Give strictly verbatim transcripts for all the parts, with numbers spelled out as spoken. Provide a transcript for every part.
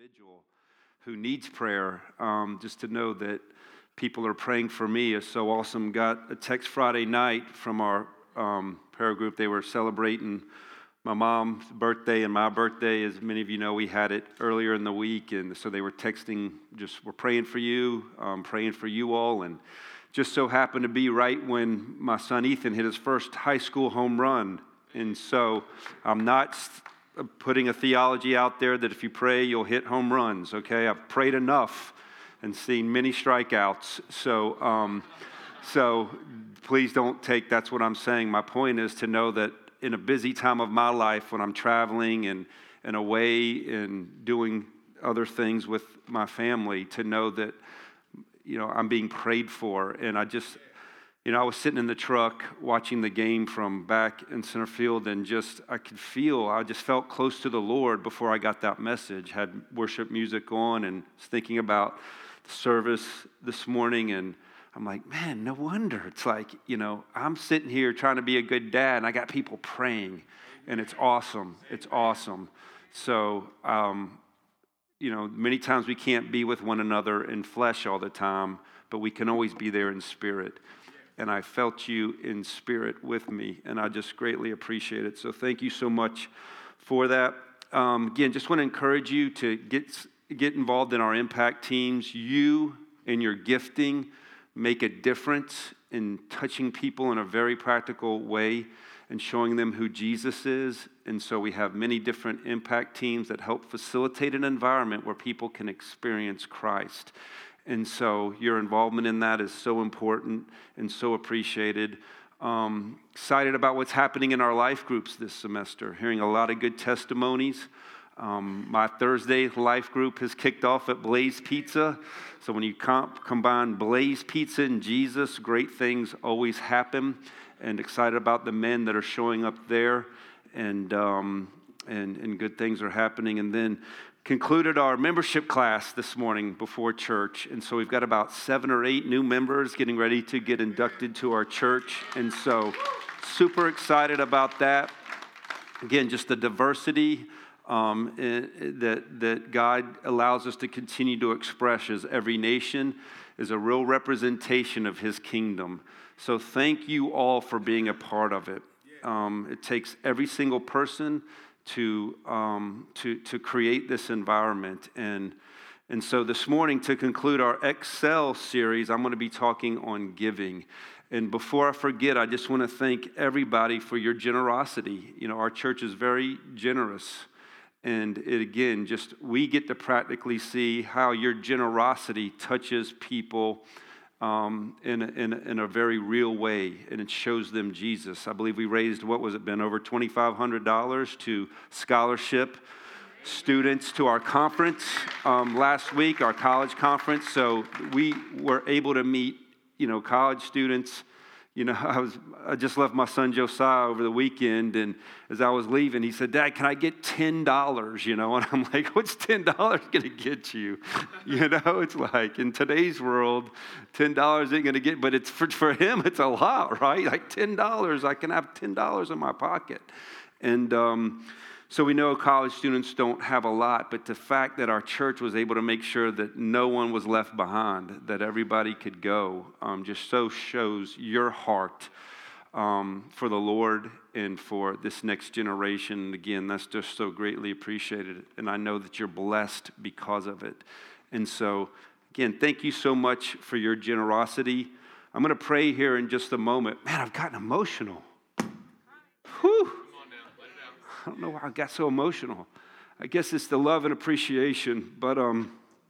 individual who needs prayer, um, just to know that people are praying for me is so awesome. Got a text Friday night from our um, prayer group. They were celebrating my mom's birthday and my birthday. As many of you know, we had it earlier in the week, and so they were texting, just, we're praying for you, um, praying for you all, and just so happened to be right when my son Ethan hit his first high school home run. And so I'm not putting a theology out there that if you pray, you'll hit home runs, okay? I've prayed enough and seen many strikeouts. So, um, so please don't take that's what I'm saying. My point is to know that in a busy time of my life when I'm traveling and, and away and doing other things with my family, to know that, you know, I'm being prayed for. And I just, you know, I was sitting in the truck watching the game from back in center field, and just, I could feel, I just felt close to the Lord before I got that message. Had worship music on and was thinking about the service this morning, and I'm like, man, no wonder. It's like, you know, I'm sitting here trying to be a good dad, and I got people praying, and it's awesome. It's awesome. So, um, you know, many times we can't be with one another in flesh all the time, but we can always be there in spirit. And I felt you in spirit with me, and I just greatly appreciate it. So thank you so much for that. Um, again, just want to encourage you to get get involved in our impact teams. You and your gifting make a difference in touching people in a very practical way and showing them who Jesus is. And so we have many different impact teams that help facilitate an environment where people can experience Christ. And so your involvement in that is so important and so appreciated. Um, excited about what's happening in our life groups this semester, hearing a lot of good testimonies. Um, my Thursday life group has kicked off at Blaze Pizza. So when you comp- combine Blaze Pizza and Jesus, great things always happen. And excited about the men that are showing up there, and um, and, and good things are happening. And then concluded our membership class this morning before church. And so we've got about seven or eight new members getting ready to get inducted to our church. And so super excited about that. Again, just the diversity um, that, that God allows us to continue to express as every nation is a real representation of his kingdom. So thank you all for being a part of it. Um, it takes every single person to um, to to create this environment. And and so this morning, to conclude our Excel series, I'm going to be talking on giving. And before I forget, I just want to thank everybody for your generosity. You know, our church is very generous. And it, again, just we get to practically see how your generosity touches people Um, in, a, in, a, in a very real way, and it shows them Jesus. I believe we raised, what was it, Ben, over twenty-five hundred dollars to scholarship students to our conference um, last week, our college conference. So we were able to meet, you know, college students. You know, I was I just left my son Josiah over the weekend, and as I was leaving, he said, "Dad, can I get ten dollars?" You know, and I'm like, "What's ten dollars going to get you?" You know, it's like in today's world, ten dollars ain't going to get, but it's for, for him, it's a lot, right? Like ten dollars, I can have ten dollars in my pocket. And um, so we know college students don't have a lot, but the fact that our church was able to make sure that no one was left behind, that everybody could go, um, just so shows your heart um, for the Lord and for this next generation. And again, that's just so greatly appreciated. And I know that you're blessed because of it. And so, again, thank you so much for your generosity. I'm going to pray here in just a moment. Man, I've gotten emotional. Whew. I don't know why I got so emotional. I guess it's the love and appreciation, but um,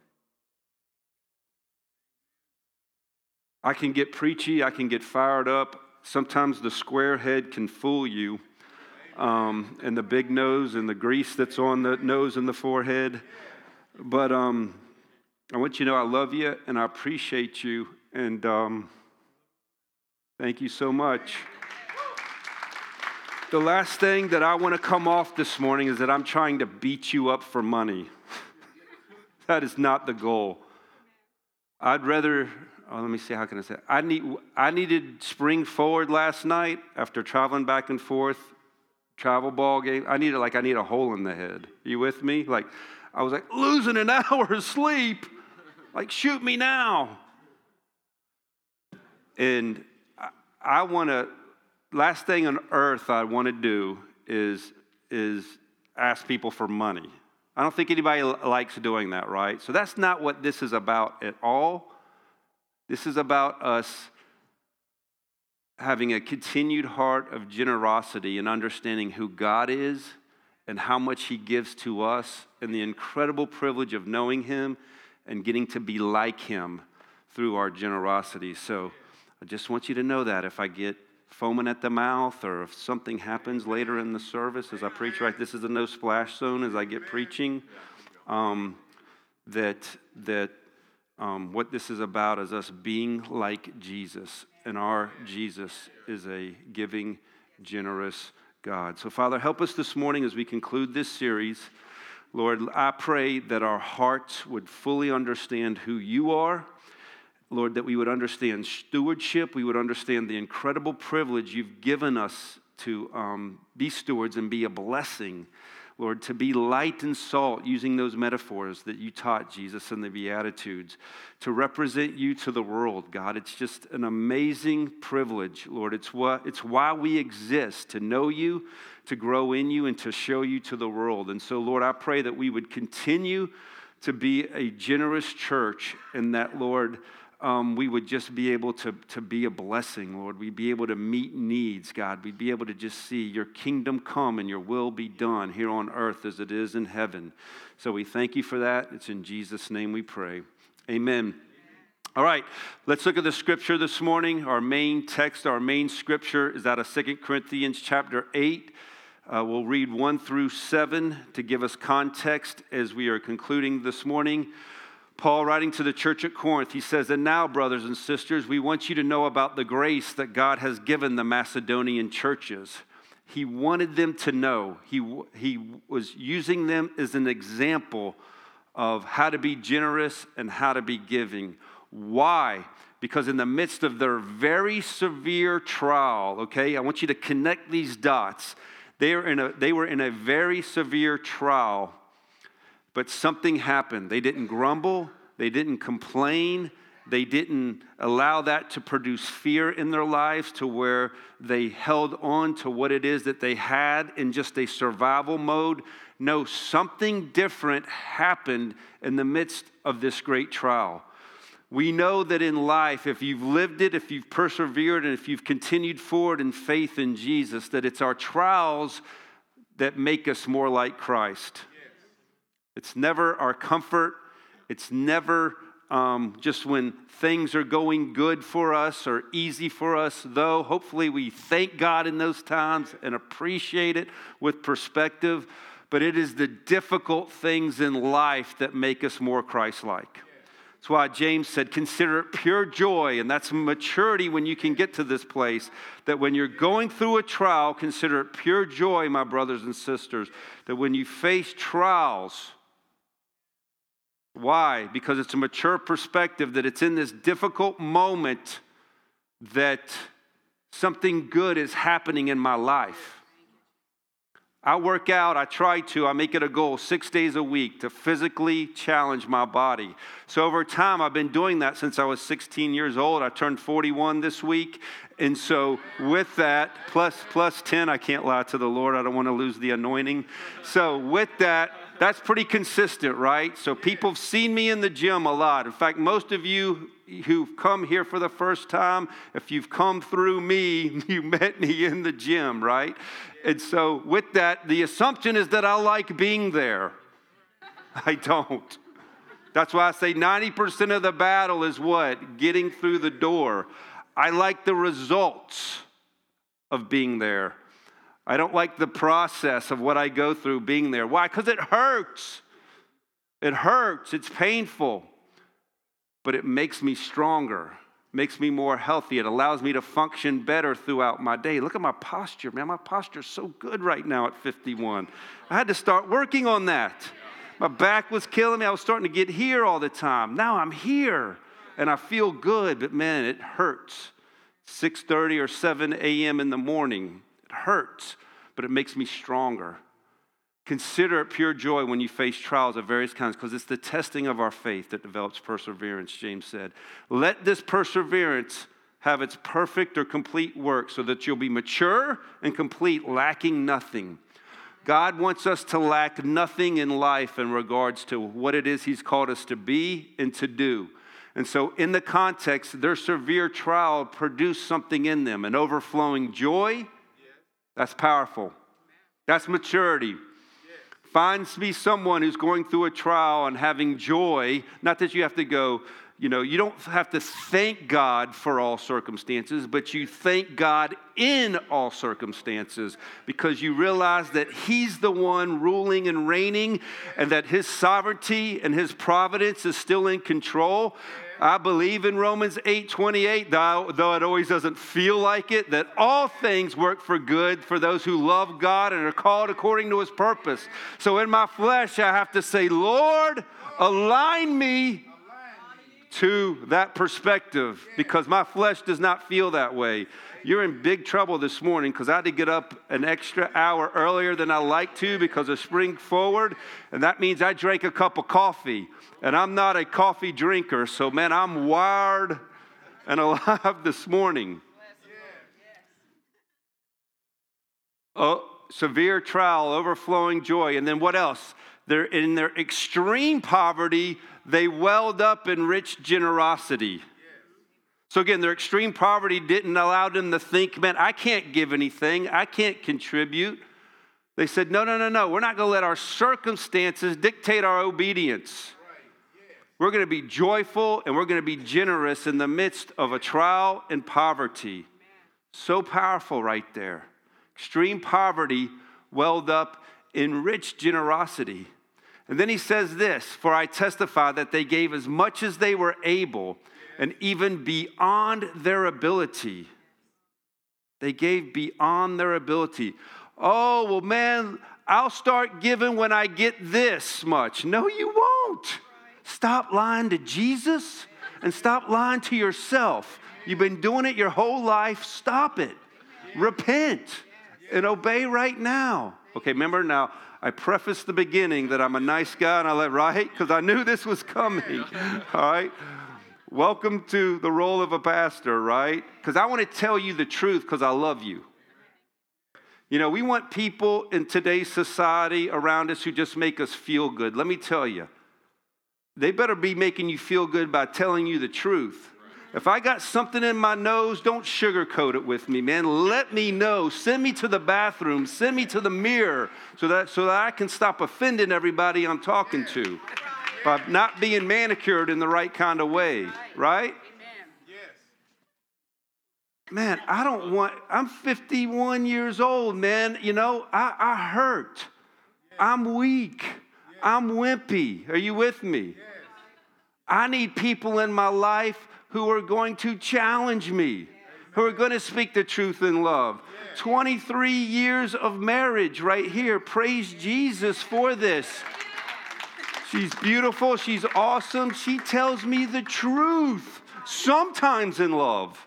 I can get preachy, I can get fired up. Sometimes the square head can fool you, um, and the big nose and the grease that's on the nose and the forehead. But um, I want you to know I love you and I appreciate you, and um, thank you so much. The last thing that I want to come off this morning is that I'm trying to beat you up for money. That is not the goal. I'd rather, oh, let me see, how can I say it? I need, I needed spring forward last night after traveling back and forth, travel ball game. I needed, like, I need a hole in the head. Are you with me? Like, I was like, losing an hour of sleep. Like, shoot me now. And I, I want to, last thing on earth I want to do is, is ask people for money. I don't think anybody likes doing that, right? So that's not what this is about at all. This is about us having a continued heart of generosity and understanding who God is and how much he gives to us and the incredible privilege of knowing him and getting to be like him through our generosity. So I just want you to know that if I get foaming at the mouth or if something happens later in the service as I preach, right, this is a no splash zone as I get preaching, um, that, that um, what this is about is us being like Jesus. And our Jesus is a giving, generous God. So, Father, help us this morning as we conclude this series. Lord, I pray that our hearts would fully understand who you are. Lord, that we would understand stewardship. We would understand the incredible privilege you've given us to um, be stewards and be a blessing. Lord, to be light and salt, using those metaphors that you taught, Jesus, in the Beatitudes, to represent you to the world, God. It's just an amazing privilege, Lord. It's what, it's why we exist, to know you, to grow in you, and to show you to the world. And so, Lord, I pray that we would continue to be a generous church and that, Lord, Um, we would just be able to, to be a blessing, Lord. We'd be able to meet needs, God. We'd be able to just see your kingdom come and your will be done here on earth as it is in heaven. So we thank you for that. It's in Jesus' name we pray. Amen. All right, let's look at the scripture this morning. Our main text, our main scripture is out of Second Corinthians chapter eight. Uh, we'll read one through seven to give us context as we are concluding this morning. Paul, writing to the church at Corinth, he says, "And now, brothers and sisters, we want you to know about the grace that God has given the Macedonian churches." He wanted them to know. He, he was using them as an example of how to be generous and how to be giving. Why? Because in the midst of their very severe trial, okay, I want you to connect these dots. They are in a, they were in a very severe trial. But something happened. They didn't grumble. They didn't complain. They didn't allow that to produce fear in their lives to where they held on to what it is that they had in just a survival mode. No, something different happened in the midst of this great trial. We know that in life, if you've lived it, if you've persevered, and if you've continued forward in faith in Jesus, that it's our trials that make us more like Christ. It's never our comfort. It's never um, just when things are going good for us or easy for us, though hopefully we thank God in those times and appreciate it with perspective. But it is the difficult things in life that make us more Christ-like. That's why James said, consider it pure joy, and that's maturity when you can get to this place, that when you're going through a trial, consider it pure joy, my brothers and sisters, that when you face trials. Why? Because it's a mature perspective that it's in this difficult moment that something good is happening in my life. I work out, I try to, I make it a goal six days a week to physically challenge my body. So over time, I've been doing that since I was sixteen years old. I turned forty-one this week. And so with that, plus, plus ten, I can't lie to the Lord. I don't want to lose the anointing. So with that, that's pretty consistent, right? So people have seen me in the gym a lot. In fact, most of you who've come here for the first time, if you've come through me, you met me in the gym, right? And so with that, the assumption is that I like being there. I don't. That's why I say ninety percent of the battle is what? Getting through the door. I like the results of being there. I don't like the process of what I go through being there. Why? Because it hurts. It hurts. It's painful. But it makes me stronger. Makes me more healthy. It allows me to function better throughout my day. Look at my posture, man. My posture's so good right now at fifty-one. I had to start working on that. My back was killing me. I was starting to get here all the time. Now I'm here, and I feel good, but man, it hurts. six thirty or seven a.m. in the morning. It hurts, but it makes me stronger. Consider it pure joy when you face trials of various kinds, because it's the testing of our faith that develops perseverance, James said. Let this perseverance have its perfect or complete work so that you'll be mature and complete, lacking nothing. God wants us to lack nothing in life in regards to what it is he's called us to be and to do. And so in the context, their severe trial produced something in them, an overflowing joy. That's powerful. That's maturity. Find me someone who's going through a trial and having joy. Not that you have to go, you know, you don't have to thank God for all circumstances, but you thank God in all circumstances because you realize that he's the one ruling and reigning and that his sovereignty and his providence is still in control. I believe in Romans eight twenty-eight, though, though it always doesn't feel like it, that all things work for good for those who love God and are called according to his purpose. So in my flesh, I have to say, Lord, align me to that perspective because my flesh does not feel that way. You're in big trouble this morning because I had to get up an extra hour earlier than I like to because of Spring Forward, and that means I drank a cup of coffee, and I'm not a coffee drinker, so man, I'm wired and alive this morning. Oh, severe trial, overflowing joy, and then what else? They're in their extreme poverty, they welled up in rich generosity. So again, their extreme poverty didn't allow them to think, man, I can't give anything. I can't contribute. They said, no, no, no, no. We're not going to let our circumstances dictate our obedience. We're going to be joyful and we're going to be generous in the midst of a trial and poverty. So powerful right there. Extreme poverty welled up in rich generosity. And then he says this, for I testify that they gave as much as they were able and even beyond their ability. They gave beyond their ability. Oh, well, man, I'll start giving when I get this much. No, you won't. Stop lying to Jesus and stop lying to yourself. You've been doing it your whole life. Stop it. Repent and obey right now. Okay, remember now, I prefaced the beginning that I'm a nice guy and I let, right? Because I knew this was coming. All right? Welcome to the role of a pastor, right? Because I want to tell you the truth because I love you. You know, we want people in today's society around us who just make us feel good. Let me tell you, they better be making you feel good by telling you the truth. If I got something in my nose, don't sugarcoat it with me, man. Let me know. Send me to the bathroom. Send me to the mirror so that, so that I can stop offending everybody I'm talking to. By not being manicured in the right kind of way, right? Man, I don't want, I'm fifty-one years old, man. You know, I, I hurt. I'm weak. I'm wimpy. Are you with me? I need people in my life who are going to challenge me, who are going to speak the truth in love. twenty-three years of marriage right here. Praise Jesus for this. She's beautiful. She's awesome. She tells me the truth, sometimes in love.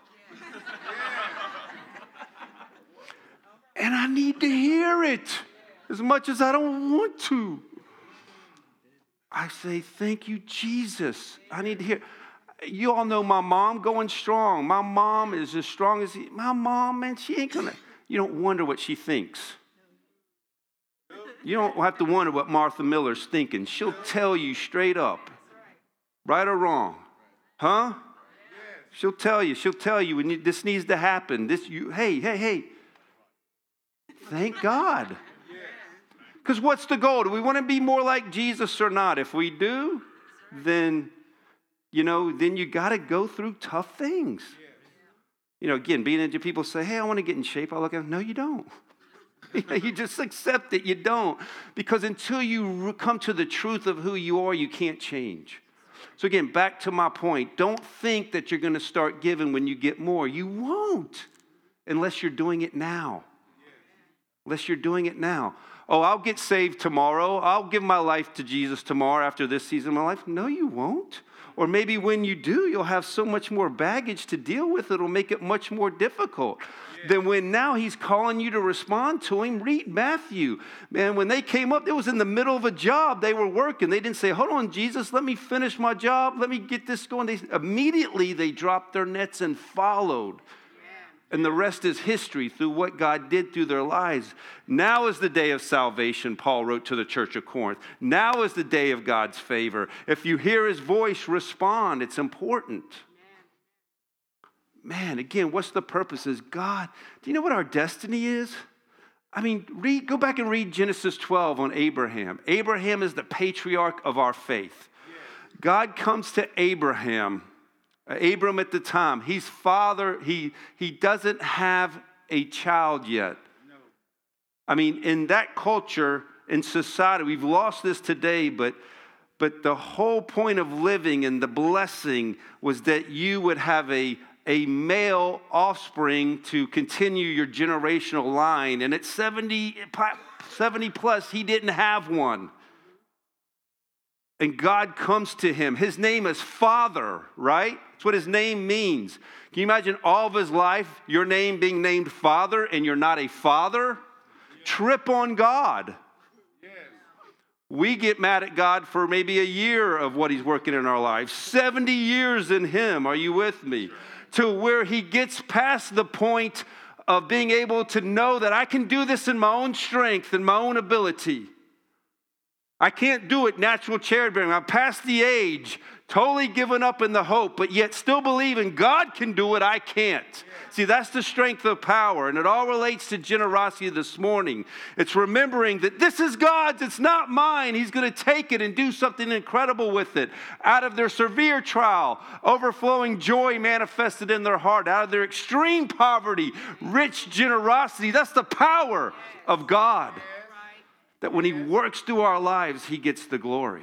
And I need to hear it as much as I don't want to. I say, thank you, Jesus. I need to hear. You all know my mom going strong. My mom is as strong as he, my mom, man, she ain't gonna, you don't wonder what she thinks. You don't have to wonder what Martha Miller's thinking. She'll tell you straight up, right or wrong. Huh? She'll tell you. She'll tell you when you, this needs to happen. This, you, hey, hey, hey. Thank God. Because what's the goal? Do we want to be more like Jesus or not? If we do, then, you know, then you got to go through tough things. You know, again, being into people say, hey, I want to get in shape. I look at them, no, you don't. You just accept it. You don't. Because until you come to the truth of who you are, you can't change. So again, back to my point. Don't think that you're going to start giving when you get more. You won't unless you're doing it now. Unless you're doing it now. oh, I'll get saved tomorrow. I'll give my life to Jesus tomorrow after this season of my life. No, you won't. Or maybe when you do, you'll have so much more baggage to deal with, it'll make it much more difficult. Yeah. Than when now he's calling you to respond to him. Read Matthew. Man, when they came up, it was in the middle of a job. They were working. They didn't say, hold on, Jesus, let me finish my job. Let me get this going. They, immediately, they dropped their nets and followed. And the rest is history through what God did through their lives. Now is the day of salvation, Paul wrote to the church of Corinth. Now is the day of God's favor. If you hear his voice, respond. It's important. Man, again, what's the purpose? Is God, do you know what our destiny is? I mean, read, go back and read Genesis twelve on Abraham. Abraham is the patriarch of our faith. God comes to Abraham. Abram at the time, he's father, he, he doesn't have a child yet. No. I mean, in that culture, in society, we've lost this today, but, but the whole point of living and the blessing was that you would have a, a male offspring to continue your generational line. And at seventy, seventy plus, he didn't have one. And God comes to him. His name is Father, right? That's what his name means. Can you imagine all of his life, your name being named Father, and you're not a father? Yes. Trip on God. Yes. We get mad at God for maybe a year of what he's working in our lives. seventy years in him, are you with me? To where he gets past the point of being able to know that I can do this in my own strength and my own ability. I can't do it natural childbearing. I'm past the age, totally given up in the hope, but yet still believing God can do it, I can't. Yes. See, that's the strength of power, and it all relates to generosity this morning. It's remembering that this is God's, it's not mine. He's going to take it and do something incredible with it. Out of their severe trial, overflowing joy manifested in their heart. Out of their extreme poverty, rich generosity. That's the power of God. That when he works through our lives, he gets the glory.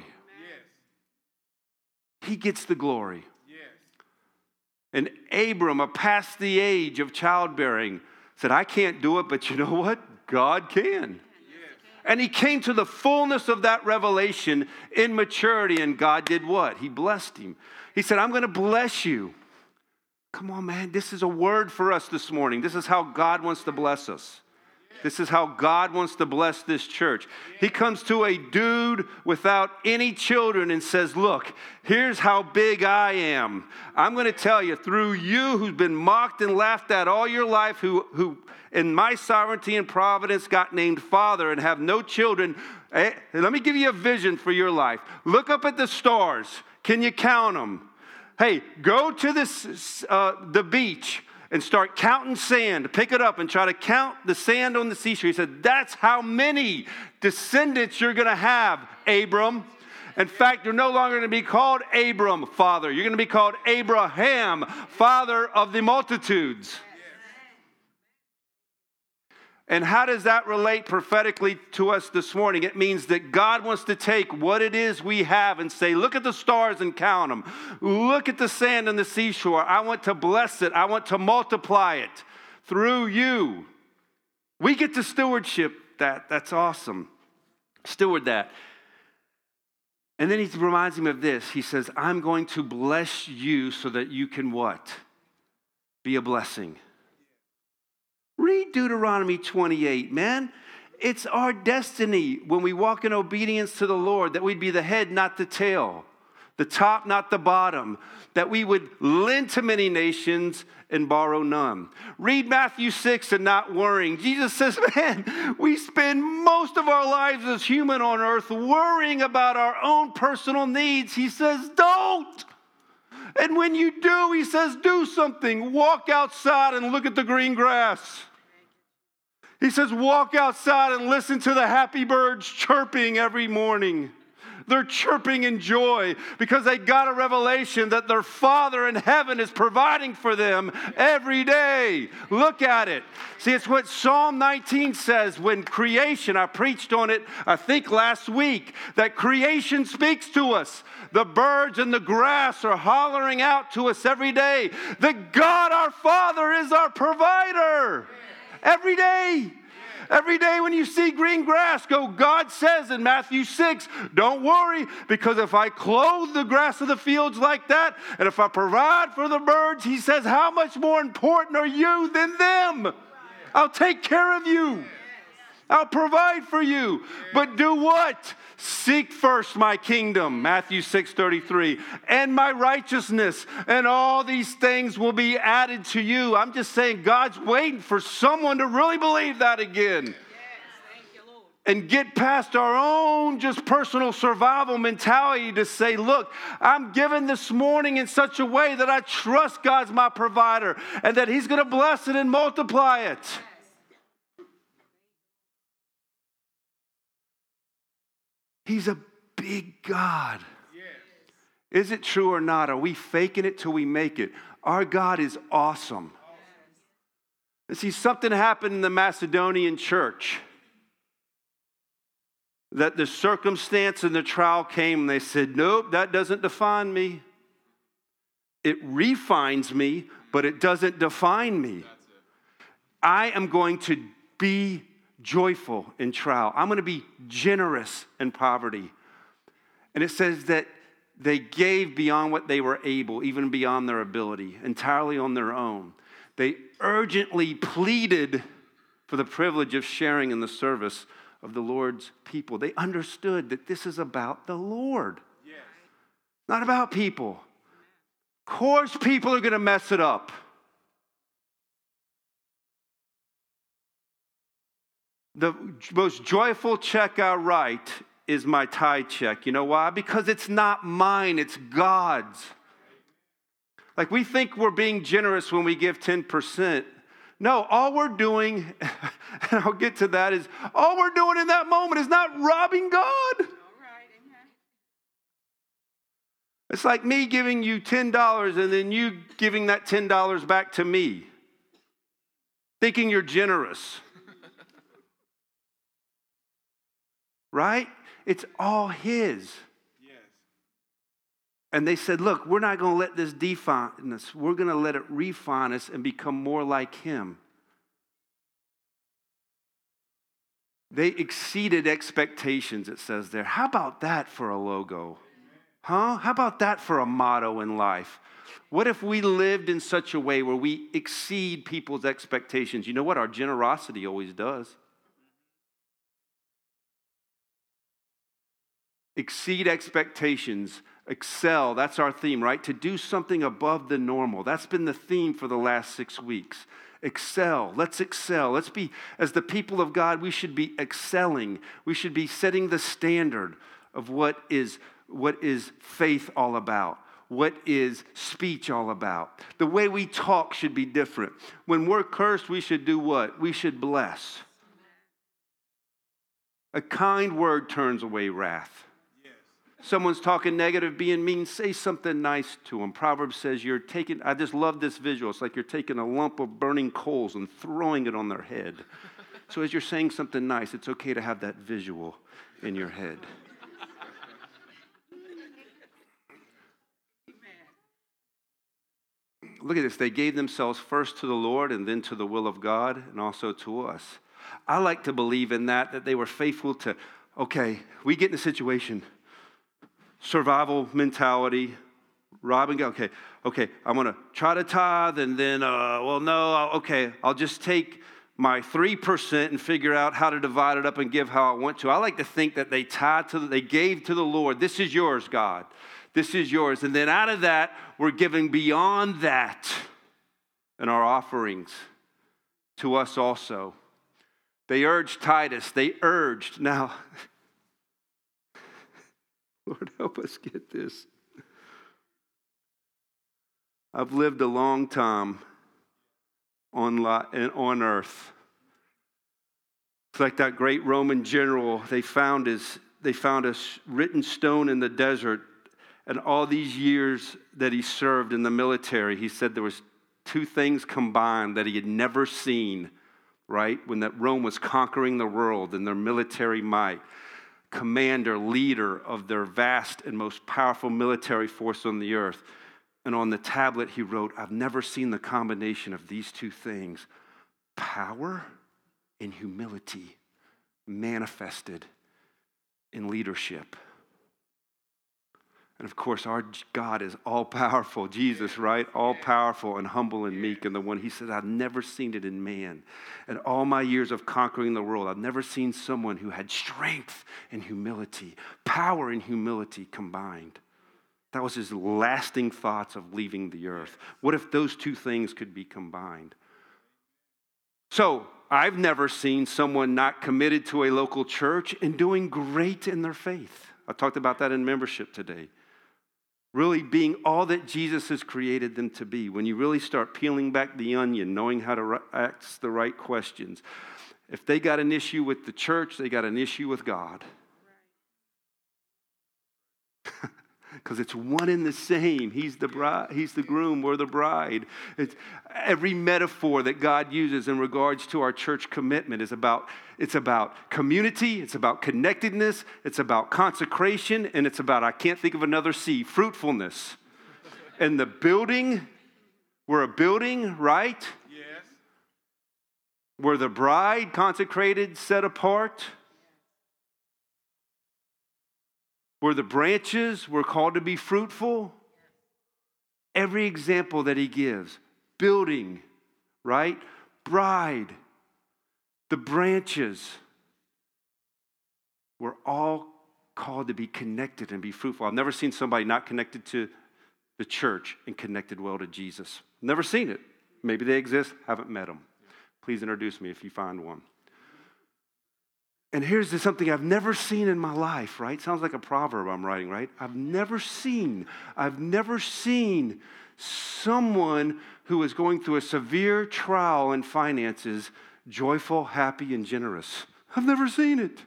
Yes. He gets the glory. Yes. And Abram, past the age of childbearing, said, I can't do it, but you know what? God can. Yes. And he came to the fullness of that revelation in maturity, and God did what? He blessed him. He said, I'm going to bless you. Come on, man. This is a word for us this morning. This is how God wants to bless us. This is how God wants to bless this church. He comes to a dude without any children and says, look, here's how big I am. I'm going to tell you, through you who's been mocked and laughed at all your life, who, who in my sovereignty and providence got named father and have no children, eh, let me give you a vision for your life. Look up at the stars. Can you count them? Hey, go to this, uh, the beach and start counting sand. Pick it up and try to count the sand on the seashore. He said, that's how many descendants you're going to have, Abram. In fact, you're no longer going to be called Abram, father. You're going to be called Abraham, father of the multitudes. And how does that relate prophetically to us this morning? It means that God wants to take what it is we have and say, look at the stars and count them. Look at the sand on the seashore. I want to bless it. I want to multiply it through you. We get to stewardship that. That's awesome. Steward that. And then he reminds him of this. He says, I'm going to bless you so that you can what? Be a blessing. Read Deuteronomy twenty-eight, man. It's our destiny when we walk in obedience to the Lord that we'd be the head, not the tail, the top, not the bottom, that we would lend to many nations and borrow none. Read Matthew six and not worrying. Jesus says, man, we spend most of our lives as human on earth worrying about our own personal needs. He says, don't. And when you do, he says, do something. Walk outside and look at the green grass. He says, walk outside and listen to the happy birds chirping every morning. They're chirping in joy because they got a revelation that their Father in heaven is providing for them every day. Look at it. See, it's what Psalm nineteen says when creation, I preached on it, I think last week, that creation speaks to us. The birds and the grass are hollering out to us every day. That God our Father is our provider. Every day. Every day when you see green grass, go, God says in Matthew six, don't worry, because if I clothe the grass of the fields like that, and if I provide for the birds, he says, how much more important are you than them? I'll take care of you. I'll provide for you. But do what? Seek first my kingdom, Matthew six thirty-three, and my righteousness, and all these things will be added to you. I'm just saying God's waiting for someone to really believe that again. Yes, thank you, Lord. And get past our own just personal survival mentality to say, look, I'm given this morning in such a way that I trust God's my provider and that he's going to bless it and multiply it. He's a big God. Yes. Is it true or not? Are we faking it till we make it? Our God is awesome. And see, something happened in the Macedonian church. That the circumstance and the trial came and they said, nope, that doesn't define me. It refines me, but it doesn't define me. I am going to be joyful in trial. I'm going to be generous in poverty. And it says that they gave beyond what they were able, even beyond their ability, entirely on their own. They urgently pleaded for the privilege of sharing in the service of the Lord's people. They understood that this is about the Lord, yes. Not about people. Of course, people are going to mess it up. The most joyful check I write is my tithe check. You know why? Because it's not mine, it's God's. Like we think we're being generous when we give ten percent. No, all we're doing, and I'll get to that, is all we're doing in that moment is not robbing God. All right, amen. It's like me giving you ten dollars and then you giving that ten dollars back to me, thinking you're generous. Right? It's all his. Yes. And they said, look, we're not going to let this define us. We're going to let it refine us and become more like him. They exceeded expectations, it says there. How about that for a logo? Huh? How about that for a motto in life? What if we lived in such a way where we exceed people's expectations? You know what? Our generosity always does. Exceed expectations, excel, that's our theme, right? To do something above the normal. That's been the theme for the last six weeks. Excel, let's excel. Let's be, as the people of God, we should be excelling. We should be setting the standard of what is, what is faith all about. What is speech all about? The way we talk should be different. When we're cursed, we should do what? We should bless. A kind word turns away wrath. Someone's talking negative, being mean, say something nice to them. Proverbs says you're taking, I just love this visual. It's like you're taking a lump of burning coals and throwing it on their head. So as you're saying something nice, it's okay to have that visual in your head. Look at this. They gave themselves first to the Lord and then to the will of God and also to us. I like to believe in that, that they were faithful to, okay, we get in a situation, survival mentality, rob and go. Okay, okay, I'm going to try to tithe and then, uh, well, no, I'll, okay, I'll just take my three percent and figure out how to divide it up and give how I want to. I like to think that they tithe to, they gave to the Lord. This is yours, God. This is yours. And then out of that, we're giving beyond that in our offerings to us also. They urged Titus. They urged. Now, Lord, help us get this. I've lived a long time on, on earth. It's like that great Roman general. They found his, they found a written stone in the desert. And all these years that he served in the military, he said there was two things combined that he had never seen, right? When that Rome was conquering the world in their military might. Commander, leader of their vast and most powerful military force on the earth. And on the tablet he wrote, I've never seen the combination of these two things. Power in humility manifested in leadership. And of course, our God is all-powerful, Jesus, right? All-powerful and humble and meek. And the one, he said, I've never seen it in man. In all my years of conquering the world, I've never seen someone who had strength and humility, power and humility combined. That was his lasting thoughts of leaving the earth. What if those two things could be combined? So, I've never seen someone not committed to a local church and doing great in their faith. I talked about that in membership today. Really being all that Jesus has created them to be. When you really start peeling back the onion, knowing how to ask the right questions. If they got an issue with the church, they got an issue with God. Because it's one and the same. He's the bride, he's the groom, we're the bride. It's, every metaphor that God uses in regards to our church commitment is about, it's about community, it's about connectedness, it's about consecration, and it's about, I can't think of another C, fruitfulness. And the building, we're a building, right? Yes. We're the bride, consecrated, set apart. We're the branches, we're called to be fruitful. Every example that he gives, building, right? Bride, the branches. We're all called to be connected and be fruitful. I've never seen somebody not connected to the church and connected well to Jesus. Never seen it. Maybe they exist, haven't met them. Please introduce me if you find one. And here's something I've never seen in my life, right? Sounds like a proverb I'm writing, right? I've never seen, I've never seen someone who is going through a severe trial in finances joyful, happy, and generous. I've never seen it.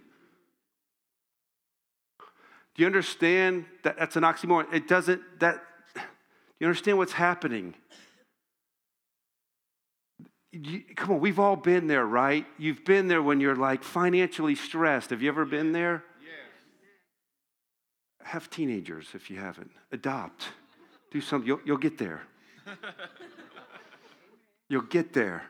Do you understand that that's an oxymoron? It doesn't, that, do you understand what's happening? You, come on, we've all been there, right? You've been there when you're like financially stressed. Have you ever been there? Yes. Have teenagers if you haven't. Adopt. Do something. You'll, you'll get there. You'll get there.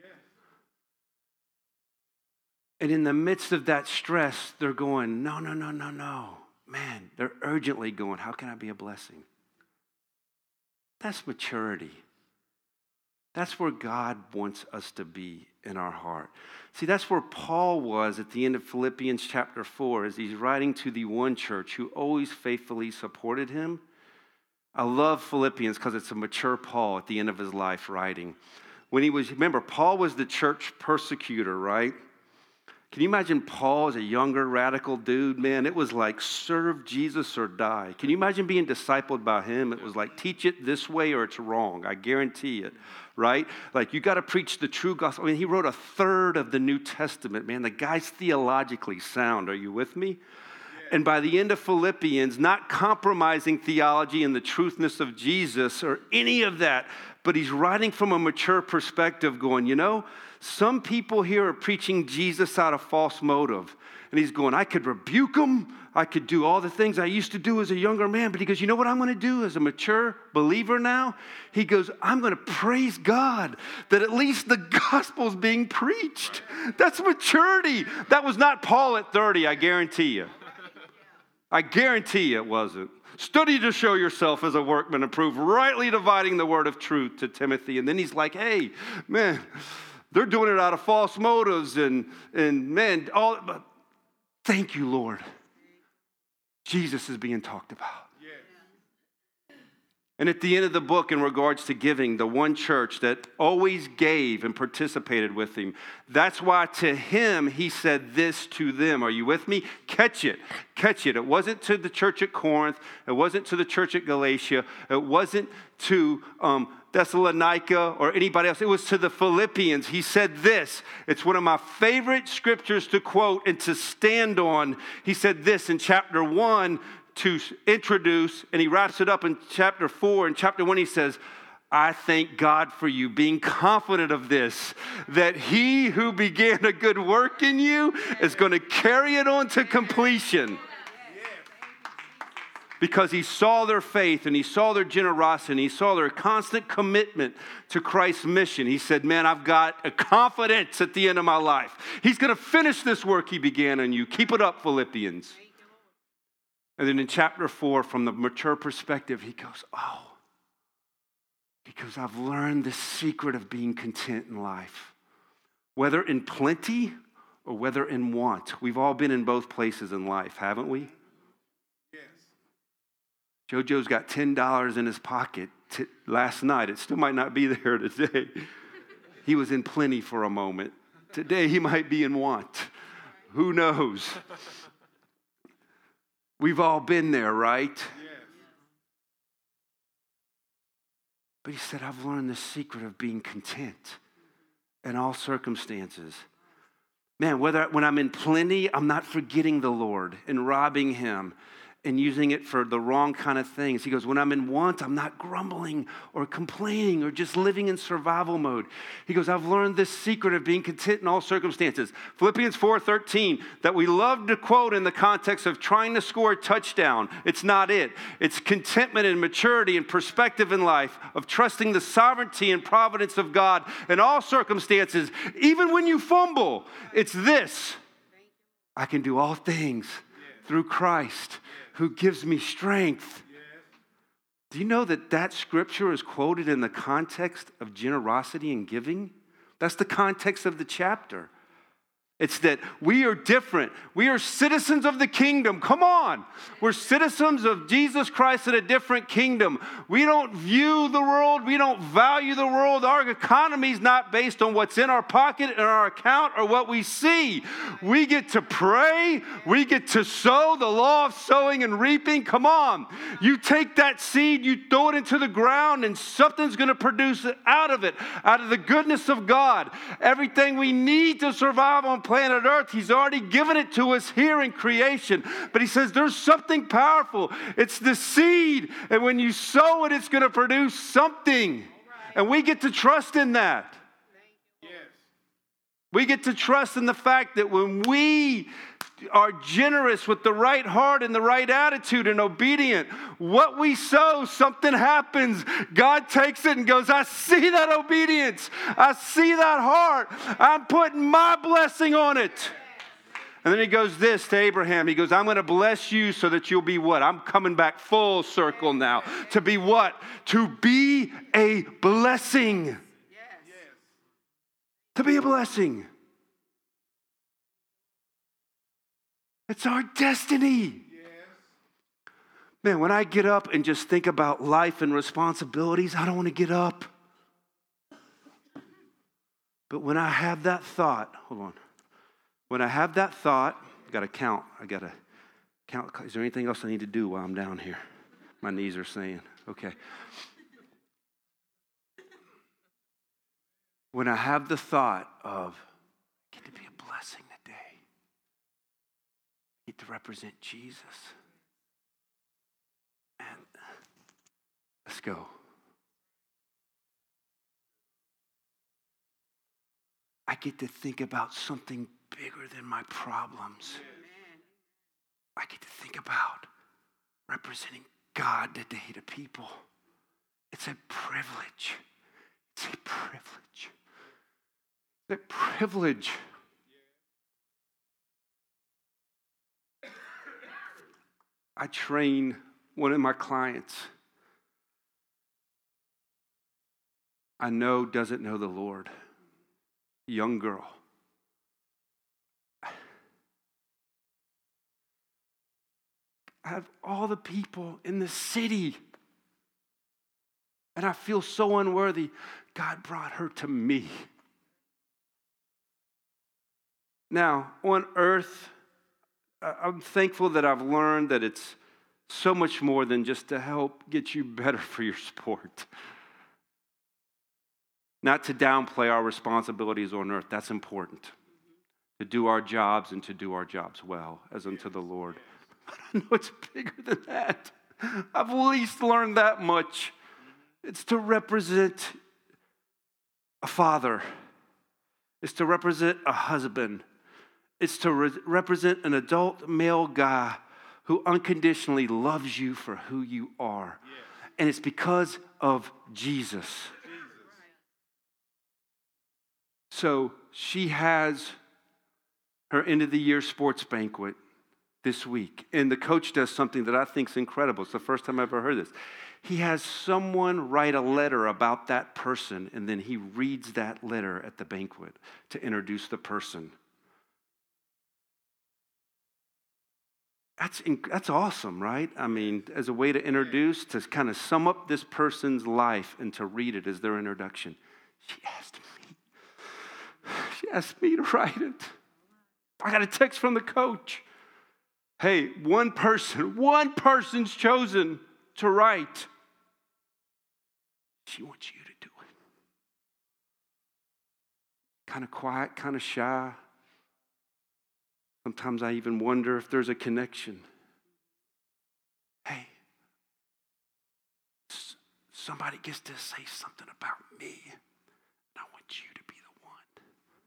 And in the midst of that stress, they're going, no, no, no, no, no. Man, they're urgently going, how can I be a blessing? That's maturity. That's where God wants us to be in our heart. See, that's where Paul was at the end of Philippians chapter four as he's writing to the one church who always faithfully supported him. I love Philippians because it's a mature Paul at the end of his life writing. When he was, remember, Paul was the church persecutor, right? Can you imagine Paul as a younger, radical dude? Man, it was like serve Jesus or die. Can you imagine being discipled by him? It was like teach it this way or it's wrong. I guarantee it, right? Like you got to preach the true gospel. I mean, he wrote a third of the New Testament, man. The guy's theologically sound. Are you with me? And by the end of Philippians, not compromising theology and the truthness of Jesus or any of that, but he's writing from a mature perspective going, you know, some people here are preaching Jesus out of false motive. And he's going, I could rebuke them. I could do all the things I used to do as a younger man. But he goes, you know what I'm going to do as a mature believer now? He goes, I'm going to praise God that at least the gospel's being preached. That's maturity. That was not Paul at thirty, I guarantee you. I guarantee you it wasn't. Study to show yourself as a workman approved, rightly dividing the word of truth to Timothy. And then he's like, hey, man, they're doing it out of false motives. And, and man, all. But thank you, Lord. Jesus is being talked about. And at the end of the book, in regards to giving, the one church that always gave and participated with him, that's why to him, he said this to them. Are you with me? Catch it. Catch it. It wasn't to the church at Corinth. It wasn't to the church at Galatia. It wasn't to um, Thessalonica or anybody else. It was to the Philippians. He said this. It's one of my favorite scriptures to quote and to stand on. He said this in chapter one, to introduce, and he wraps it up in chapter four. In chapter one, he says, I thank God for you, being confident of this, that he who began a good work in you is going to carry it on to completion. because he saw their faith and he saw their generosity and he saw their constant commitment to Christ's mission. He said, man, I've got a confidence at the end of my life. He's going to finish this work he began in you. Keep it up, Philippians. And then in chapter four, from the mature perspective, he goes, oh, because I've learned the secret of being content in life, whether in plenty or whether in want. We've all been in both places in life, haven't we? Yes. JoJo's got ten dollars in his pocket t- last night. It still might not be there today. He was in plenty for a moment. Today he might be in want. Who knows? We've all been there, right? Yes. But he said, I've learned the secret of being content in all circumstances. Man, whether when I'm in plenty, I'm not forgetting the Lord and robbing him and using it for the wrong kind of things. He goes, when I'm in want, I'm not grumbling or complaining or just living in survival mode. He goes, I've learned this secret of being content in all circumstances. Philippians four thirteen, that we love to quote in the context of trying to score a touchdown. It's not it. It's contentment and maturity and perspective in life of trusting the sovereignty and providence of God in all circumstances. Even when you fumble, it's this: I can do all things through Christ who gives me strength. Do you know that that scripture is quoted in the context of generosity and giving? That's the context of the chapter. It's that we are different. We are citizens of the kingdom. Come on. We're citizens of Jesus Christ in a different kingdom. We don't view the world. We don't value the world. Our economy is not based on what's in our pocket and our account or what we see. We get to pray. We get to sow, the law of sowing and reaping. Come on. You take that seed, you throw it into the ground, and something's going to produce out of it, out of the goodness of God. Everything we need to survive on planet Earth, he's already given it to us here in creation. But he says there's something powerful. It's the seed. And when you sow it, it's going to produce something. And we get to trust in that. Yes. We get to trust in the fact that when we are generous with the right heart and the right attitude and obedient, what we sow, something happens. God takes it and goes, I see that obedience. I see that heart. I'm putting my blessing on it. And then he goes this to Abraham. He goes, I'm going to bless you so that you'll be what? I'm coming back full circle now. To be what? To be a blessing. Yes. To be a blessing. It's our destiny. Yes. Man, when I get up and just think about life and responsibilities, I don't want to get up. But when I have that thought, hold on. When I have that thought, I got to count. I got to count. Is there anything else I need to do while I'm down here? My knees are saying, okay. When I have the thought of, get to be a blessing today. Get to represent Jesus. And let's go. I get to think about something bigger than my problems. Amen. I get to think about representing God today to people. It's a privilege. It's a privilege. It's a privilege. I train one of my clients I know doesn't know the Lord. Young girl. I have all the people in the city, and I feel so unworthy. God brought her to me. Now, on earth, I'm thankful that I've learned that it's so much more than just to help get you better for your sport. Not to downplay our responsibilities on earth. That's important. To do our jobs and to do our jobs well, as unto the Lord. But I know it's bigger than that. I've at least learned that much. It's to represent a father. It's to represent a husband. It's to re- represent an adult male guy who unconditionally loves you for who you are. Yes. And it's because of Jesus. Jesus. So she has her end of the year sports banquet this week. And the coach does something that I think is incredible. It's the first time I've ever heard this. He has someone write a letter about that person, and then he reads that letter at the banquet to introduce the person. That's, that's awesome, right? I mean, as a way to introduce, to kind of sum up this person's life and to read it as their introduction. She asked me. She asked me to write it. I got a text from the coach. Hey, one person, one person's chosen to write. She wants you to do it. Kind of quiet, kind of shy. Sometimes I even wonder if there's a connection. Hey, somebody gets to say something about me, and I want you to be the one.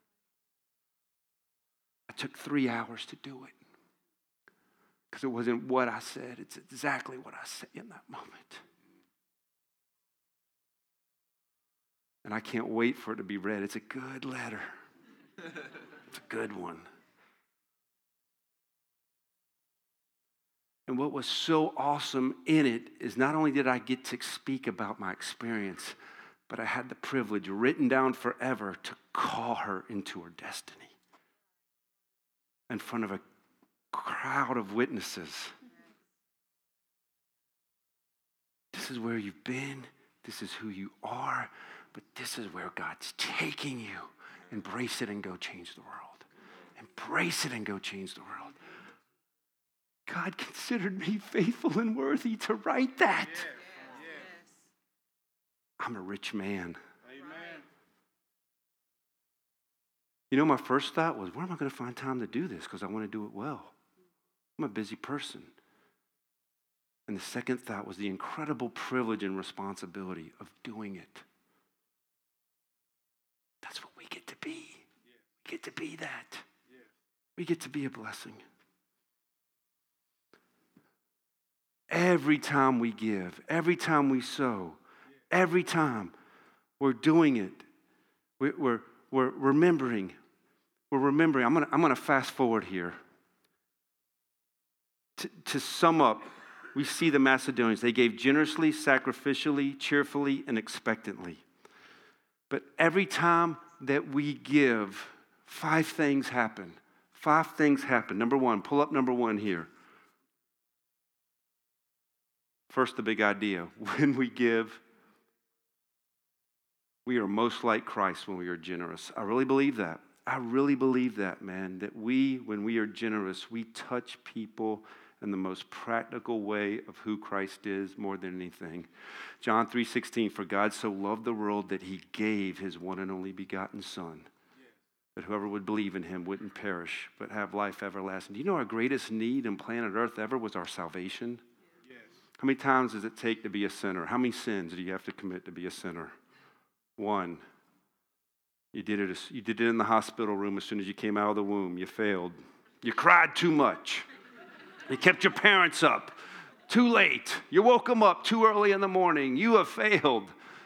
I took three hours to do it because it wasn't what I said. It's exactly what I said in that moment. And I can't wait for it to be read. It's a good letter. It's a good one. And what was so awesome in it is not only did I get to speak about my experience, but I had the privilege, written down forever, to call her into her destiny in front of a crowd of witnesses. This is where you've been. This is who you are. But this is where God's taking you. Embrace it and go change the world. Embrace it and go change the world. God considered me faithful and worthy to write that. Yes. Yes. I'm a rich man. Amen. You know, my first thought was, where am I going to find time to do this? Because I want to do it well. I'm a busy person. And the second thought was the incredible privilege and responsibility of doing it. That's what we get to be. We get to be that. We get to be a blessing. Every time we give, every time we sow, every time we're doing it, we're, we're, we're remembering. We're remembering. I'm gonna, I'm gonna fast forward here. To, to sum up, we see the Macedonians. They gave generously, sacrificially, cheerfully, and expectantly. But every time that we give, five things happen. Five things happen. Number one, pull up number one here. First, the big idea. When we give, we are most like Christ when we are generous. I really believe that. I really believe that, man, that we, when we are generous, we touch people in the most practical way of who Christ is more than anything. John three sixteen, for God so loved the world that he gave his one and only begotten Son, that whoever would believe in him wouldn't perish, but have life everlasting. Do you know our greatest need on planet Earth ever was our salvation? Yes. How many times does it take to be a sinner? How many sins do you have to commit to be a sinner? One. You did it, you did it in the hospital room as soon as you came out of the womb. You failed. You cried too much. You kept your parents up too late. You woke them up too early in the morning. You have failed.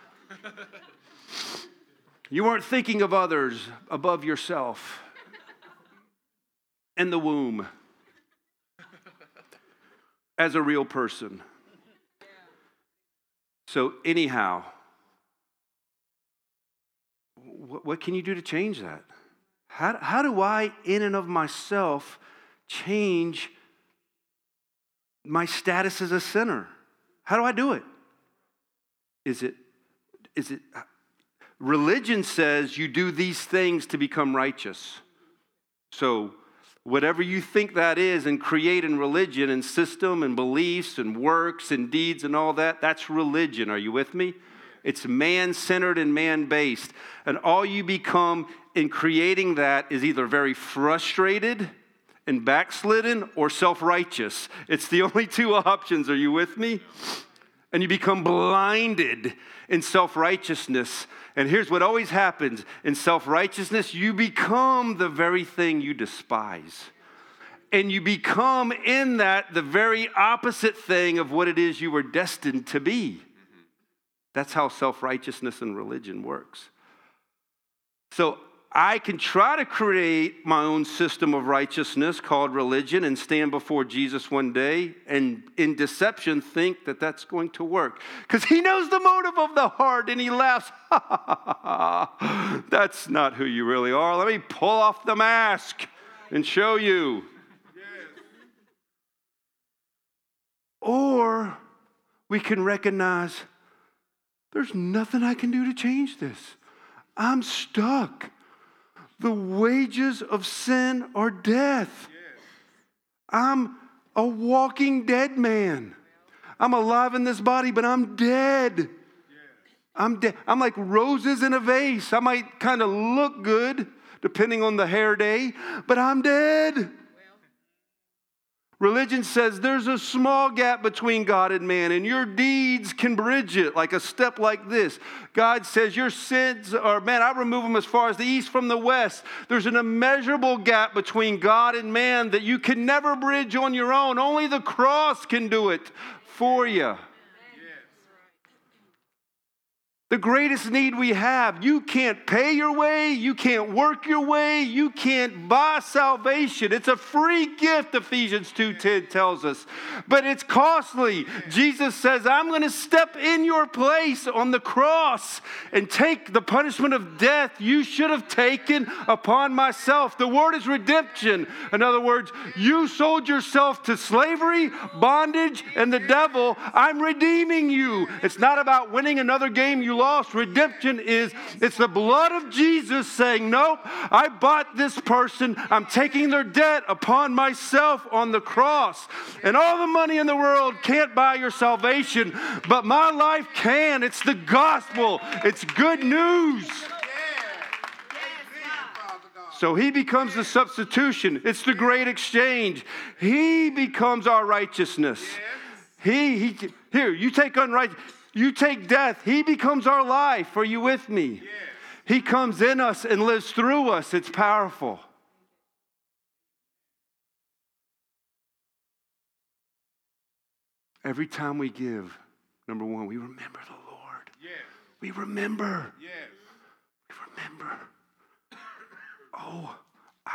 You weren't thinking of others above yourself. In the womb. As a real person. So anyhow, what, what can you do to change that? How, how do I, in and of myself, change my status as a sinner? How do I do it? Is it, is it, religion says you do these things to become righteous. So whatever you think that is and create in religion and system and beliefs and works and deeds and all that, that's religion. Are you with me? It's man-centered and man-based. And all you become in creating that is either very frustrated and backslidden or self-righteous. It's the only two options. Are you with me? And you become blinded in self-righteousness. And here's what always happens. In self-righteousness, you become the very thing you despise. and you become in that the very opposite thing of what it is you were destined to be. That's how self-righteousness and religion works. So I can try to create my own system of righteousness called religion and stand before Jesus one day and in deception think that that's going to work. Because he knows the motive of the heart and he laughs. That's not who you really are. Let me pull off the mask and show you. Or we can recognize there's nothing I can do to change this. I'm stuck. The wages of sin are death. I'm a walking dead man. I'm alive in this body, but I'm dead. I'm dead. I'm like roses in a vase. I might kind of look good, depending on the hair day, but I'm dead. Religion says there's a small gap between God and man, and your deeds can bridge it, like a step like this. God says your sins are, man, I remove them as far as the east from the west. There's an immeasurable gap between God and man that you can never bridge on your own. Only the cross can do it for you. The greatest need we have, you can't pay your way, you can't work your way, you can't buy salvation. It's a free gift, Ephesians two ten tells us, but it's costly. Jesus says, I'm going to step in your place on the cross and take the punishment of death you should have taken upon myself. The word is redemption. In other words, you sold yourself to slavery, bondage, and the devil. I'm redeeming you. It's not about winning another game you lost. Redemption is, it's the blood of Jesus saying, nope, I bought this person. I'm taking their debt upon myself on the cross. And all the money in the world can't buy your salvation, but my life can. It's the gospel. It's good news. So he becomes the substitution. It's the great exchange. He becomes our righteousness. He, he here, you take unrighteous. You take death, he becomes our life. Are you with me? Yes. He comes in us and lives through us. It's powerful. Every time we give, number one, we remember the Lord. Yes. We remember. Yes. We remember. Oh, I,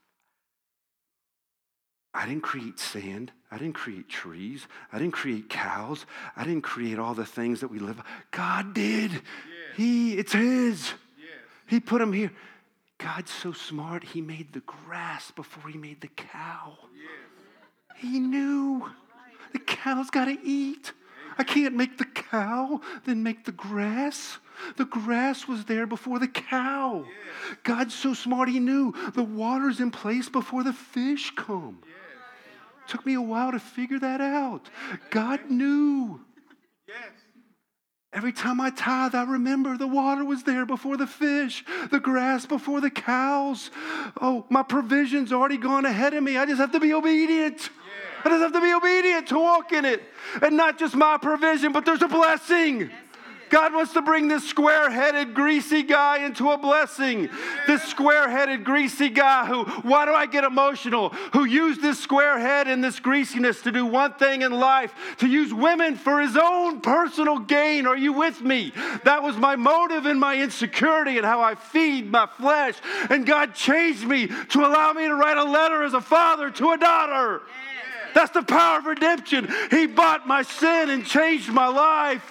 I didn't create sand. I didn't create trees. I didn't create cows. I didn't create all the things that we live. God did. Yes. He, it's his. Yes. He put them here. God's so smart, he made the grass before he made the cow. Yes. He knew the cow's got to eat. I can't make the cow, then make the grass. The grass was there before the cow. Yes. God's so smart, he knew the water's in place before the fish come. Yes. Took me a while to figure that out. God knew. Yes. Every time I tithe, I remember the water was there before the fish, the grass before the cows. Oh, my provision's already gone ahead of me. I just have to be obedient. Yeah. I just have to be obedient to walk in it. And not just my provision, but there's a blessing. Yes. God wants to bring this square-headed, greasy guy into a blessing. This square-headed, greasy guy who, why do I get emotional? Who used this square head and this greasiness to do one thing in life, to use women for his own personal gain. Are you with me? That was my motive and my insecurity and how I feed my flesh. And God changed me to allow me to write a letter as a father to a daughter. That's the power of redemption. He bought my sin and changed my life.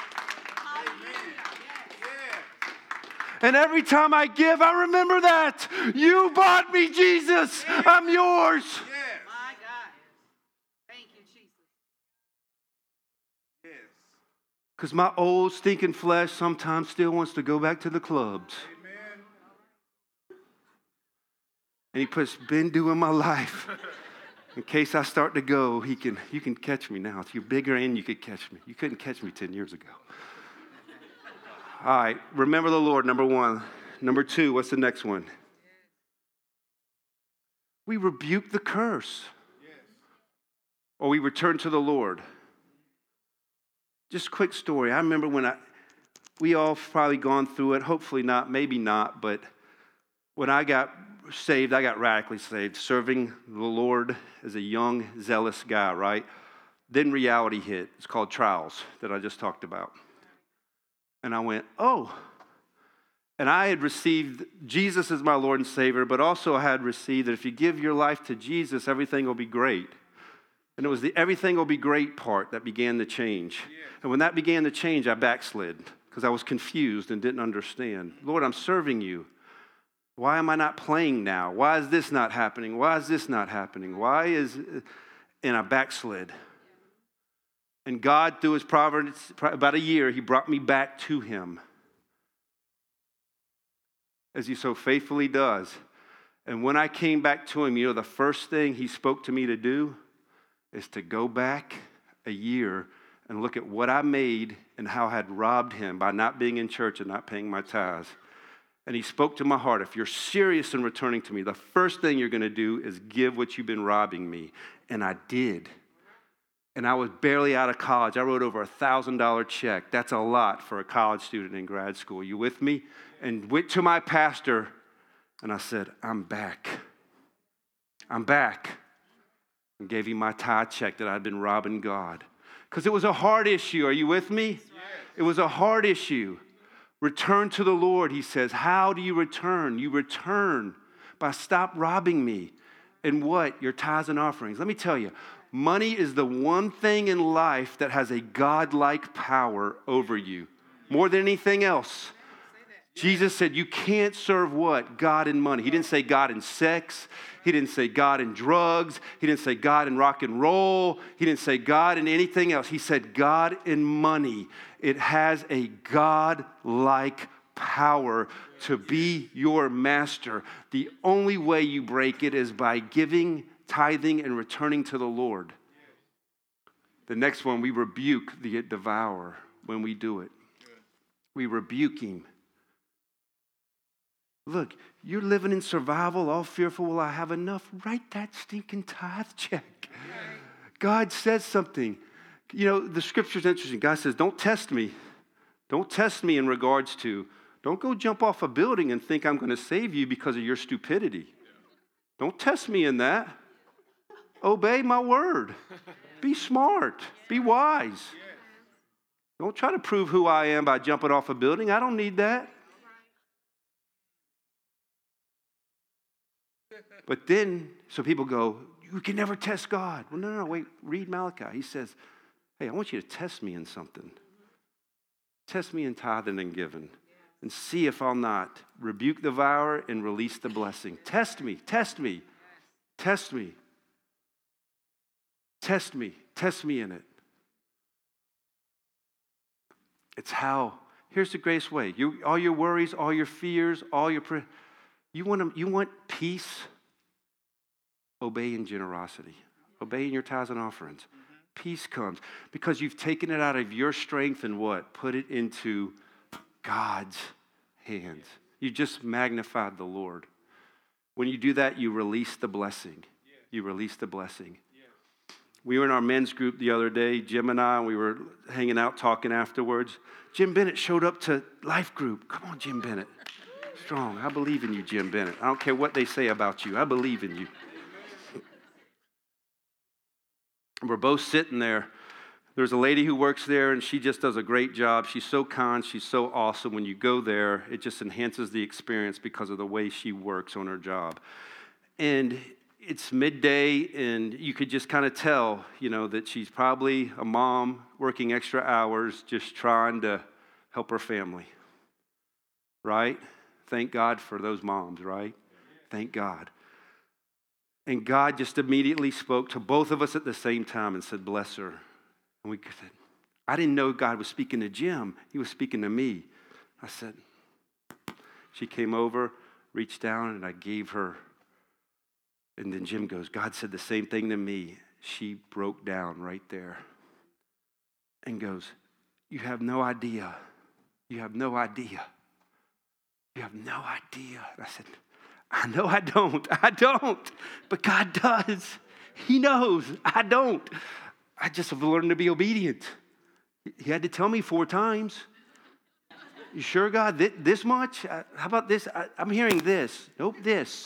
And every time I give, I remember that. You bought me, Jesus. Yes. I'm yours. Yes. My God. Thank you, Jesus. Yes. Because my old stinking flesh sometimes still wants to go back to the clubs. Amen. And he puts Bendu in my life. In case I start to go, he can. You can catch me now. If you're bigger and you could catch me. You couldn't catch me ten years ago. All right, remember the Lord, number one. Number two, what's the next one? We rebuke the curse. Yes. Or we return to the Lord. Just a quick story. I remember when I, we all probably gone through it, hopefully not, maybe not, but when I got saved. I got radically saved, serving the Lord as a young, zealous guy, right? Then reality hit. It's called trials that I just talked about. And I went, oh. And I had received Jesus as my Lord and Savior, but also I had received that if you give your life to Jesus, everything will be great. And it was the everything will be great part that began to change. Yeah. And when that began to change, I backslid because I was confused and didn't understand. Lord, I'm serving you. Why am I not playing now? Why is this not happening? Why is this not happening? Why is... And I backslid. And God, through his providence, about a year, he brought me back to him. As he so faithfully does. And when I came back to him, you know, the first thing he spoke to me to do is to go back a year and look at what I made and how I had robbed him by not being in church and not paying my tithes. And he spoke to my heart, if you're serious in returning to me, the first thing you're going to do is give what you've been robbing me. And I did. And I was barely out of college. I wrote over a one thousand dollars check. That's a lot for a college student in grad school. You with me? And went to my pastor, and I said, I'm back. I'm back. And gave him my tithe check that I'd been robbing God. Because it was a hard issue. Are you with me? Yes. It was a hard issue. Return to the Lord, he says. How do you return? You return by stop robbing me. And what? Your tithes and offerings. Let me tell you, money is the one thing in life that has a God-like power over you. More than anything else. Jesus said you can't serve what? God and money. He didn't say God and sex. He didn't say God and drugs. He didn't say God and rock and roll. He didn't say God and anything else. He said God and money. It has a God-like power to be your master. The only way you break it is by giving, tithing, and returning to the Lord. The next one, we rebuke the devourer when we do it. We rebuke him. Look, you're living in survival, all fearful, will I have enough? Write that stinking tithe check. God says something. You know, the scripture's interesting. God says, don't test me. Don't test me in regards to, don't go jump off a building and think I'm going to save you because of your stupidity. Don't test me in that. Obey my word. Be smart. Be wise. Don't try to prove who I am by jumping off a building. I don't need that. But then, so people go, you can never test God. Well, no, no, no, wait, read Malachi. He says, hey, I want you to test me in something. Test me in tithing and giving. And see if I'll not rebuke the devourer and release the blessing. Test me, test me, test me. Test me, test me in it. It's how, here's the grace way. You, all your worries, all your fears, all your, pre- you want to, you want peace? Obey in generosity. Obey in your tithes and offerings. Mm-hmm. Peace comes because you've taken it out of your strength and what? Put it into God's hands. You just magnified the Lord. When you do that, you release the blessing. You release the blessing. We were in our men's group the other day, Jim and I, and we were hanging out talking afterwards. Jim Bennett showed up to Life Group. Come on, Jim Bennett. Strong. I believe in you, Jim Bennett. I don't care what they say about you. I believe in you. We're both sitting there. There's a lady who works there, and she just does a great job. She's so kind. She's so awesome. When you go there, it just enhances the experience because of the way she works on her job. And it's midday, and you could just kind of tell, you know, that she's probably a mom working extra hours just trying to help her family, right? Thank God for those moms, right? Thank God. And God just immediately spoke to both of us at the same time and said, bless her. And we said, I didn't know God was speaking to Jim. He was speaking to me. I said, she came over, reached down, and I gave her. And then Jim goes, God said the same thing to me. She broke down right there and goes, you have no idea. You have no idea. You have no idea. And I said, I know I don't. I don't. But God does. He knows. I don't. I just have learned to be obedient. He had to tell me four times. You sure, God? This, this much? Uh, how about this? I, I'm hearing this. Nope, this.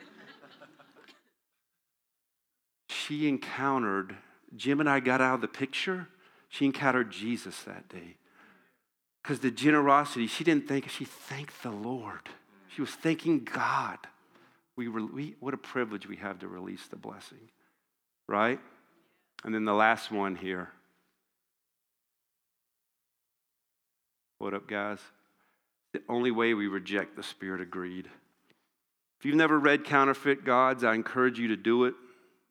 She encountered, Jim and I got out of the picture. She encountered Jesus that day. Because the generosity, she didn't think, she thanked the Lord. She was thanking God. We were, we, what a privilege we have to release the blessing, right? And then the last one here. What up, guys? The only way we reject the spirit of greed. If you've never read Counterfeit Gods, I encourage you to do it.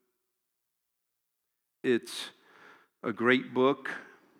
It's a great book.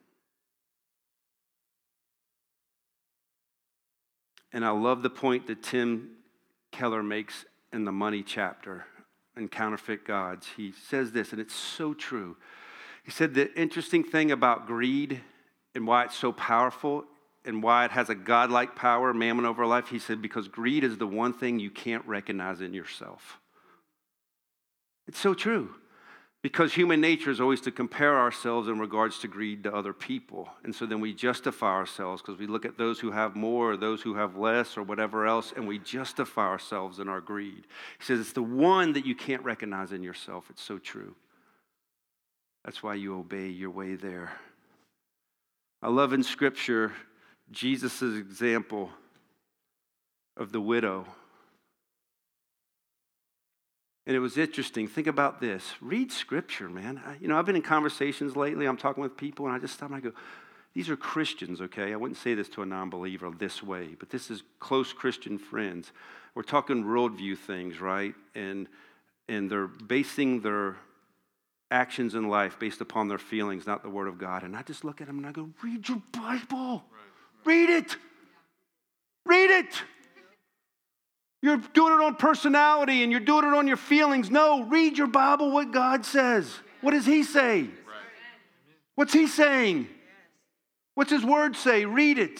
And I love the point that Tim Keller makes in the money chapter in Counterfeit Gods. He says this, and it's so true. He said the interesting thing about greed and why it's so powerful and why it has a godlike power, mammon over life, he said, because greed is the one thing you can't recognize in yourself. It's so true. Because human nature is always to compare ourselves in regards to greed to other people. And so then we justify ourselves because we look at those who have more or those who have less or whatever else, and we justify ourselves in our greed. He says it's the one that you can't recognize in yourself. It's so true. That's why you obey your way there. I love in Scripture Jesus' example of the widow. And it was interesting. Think about this. Read Scripture, man. I, you know, I've been in conversations lately. I'm talking with people, and I just stop and I go, these are Christians, okay? I wouldn't say this to a non-believer this way, but this is close Christian friends. We're talking worldview things, right? And and they're basing their actions in life based upon their feelings, not the Word of God. And I just look at them and I go, read your Bible. Read it. Read it. You're doing it on personality and you're doing it on your feelings. No, read your Bible, what God says. What does He say? What's He saying? What's His Word say? Read it.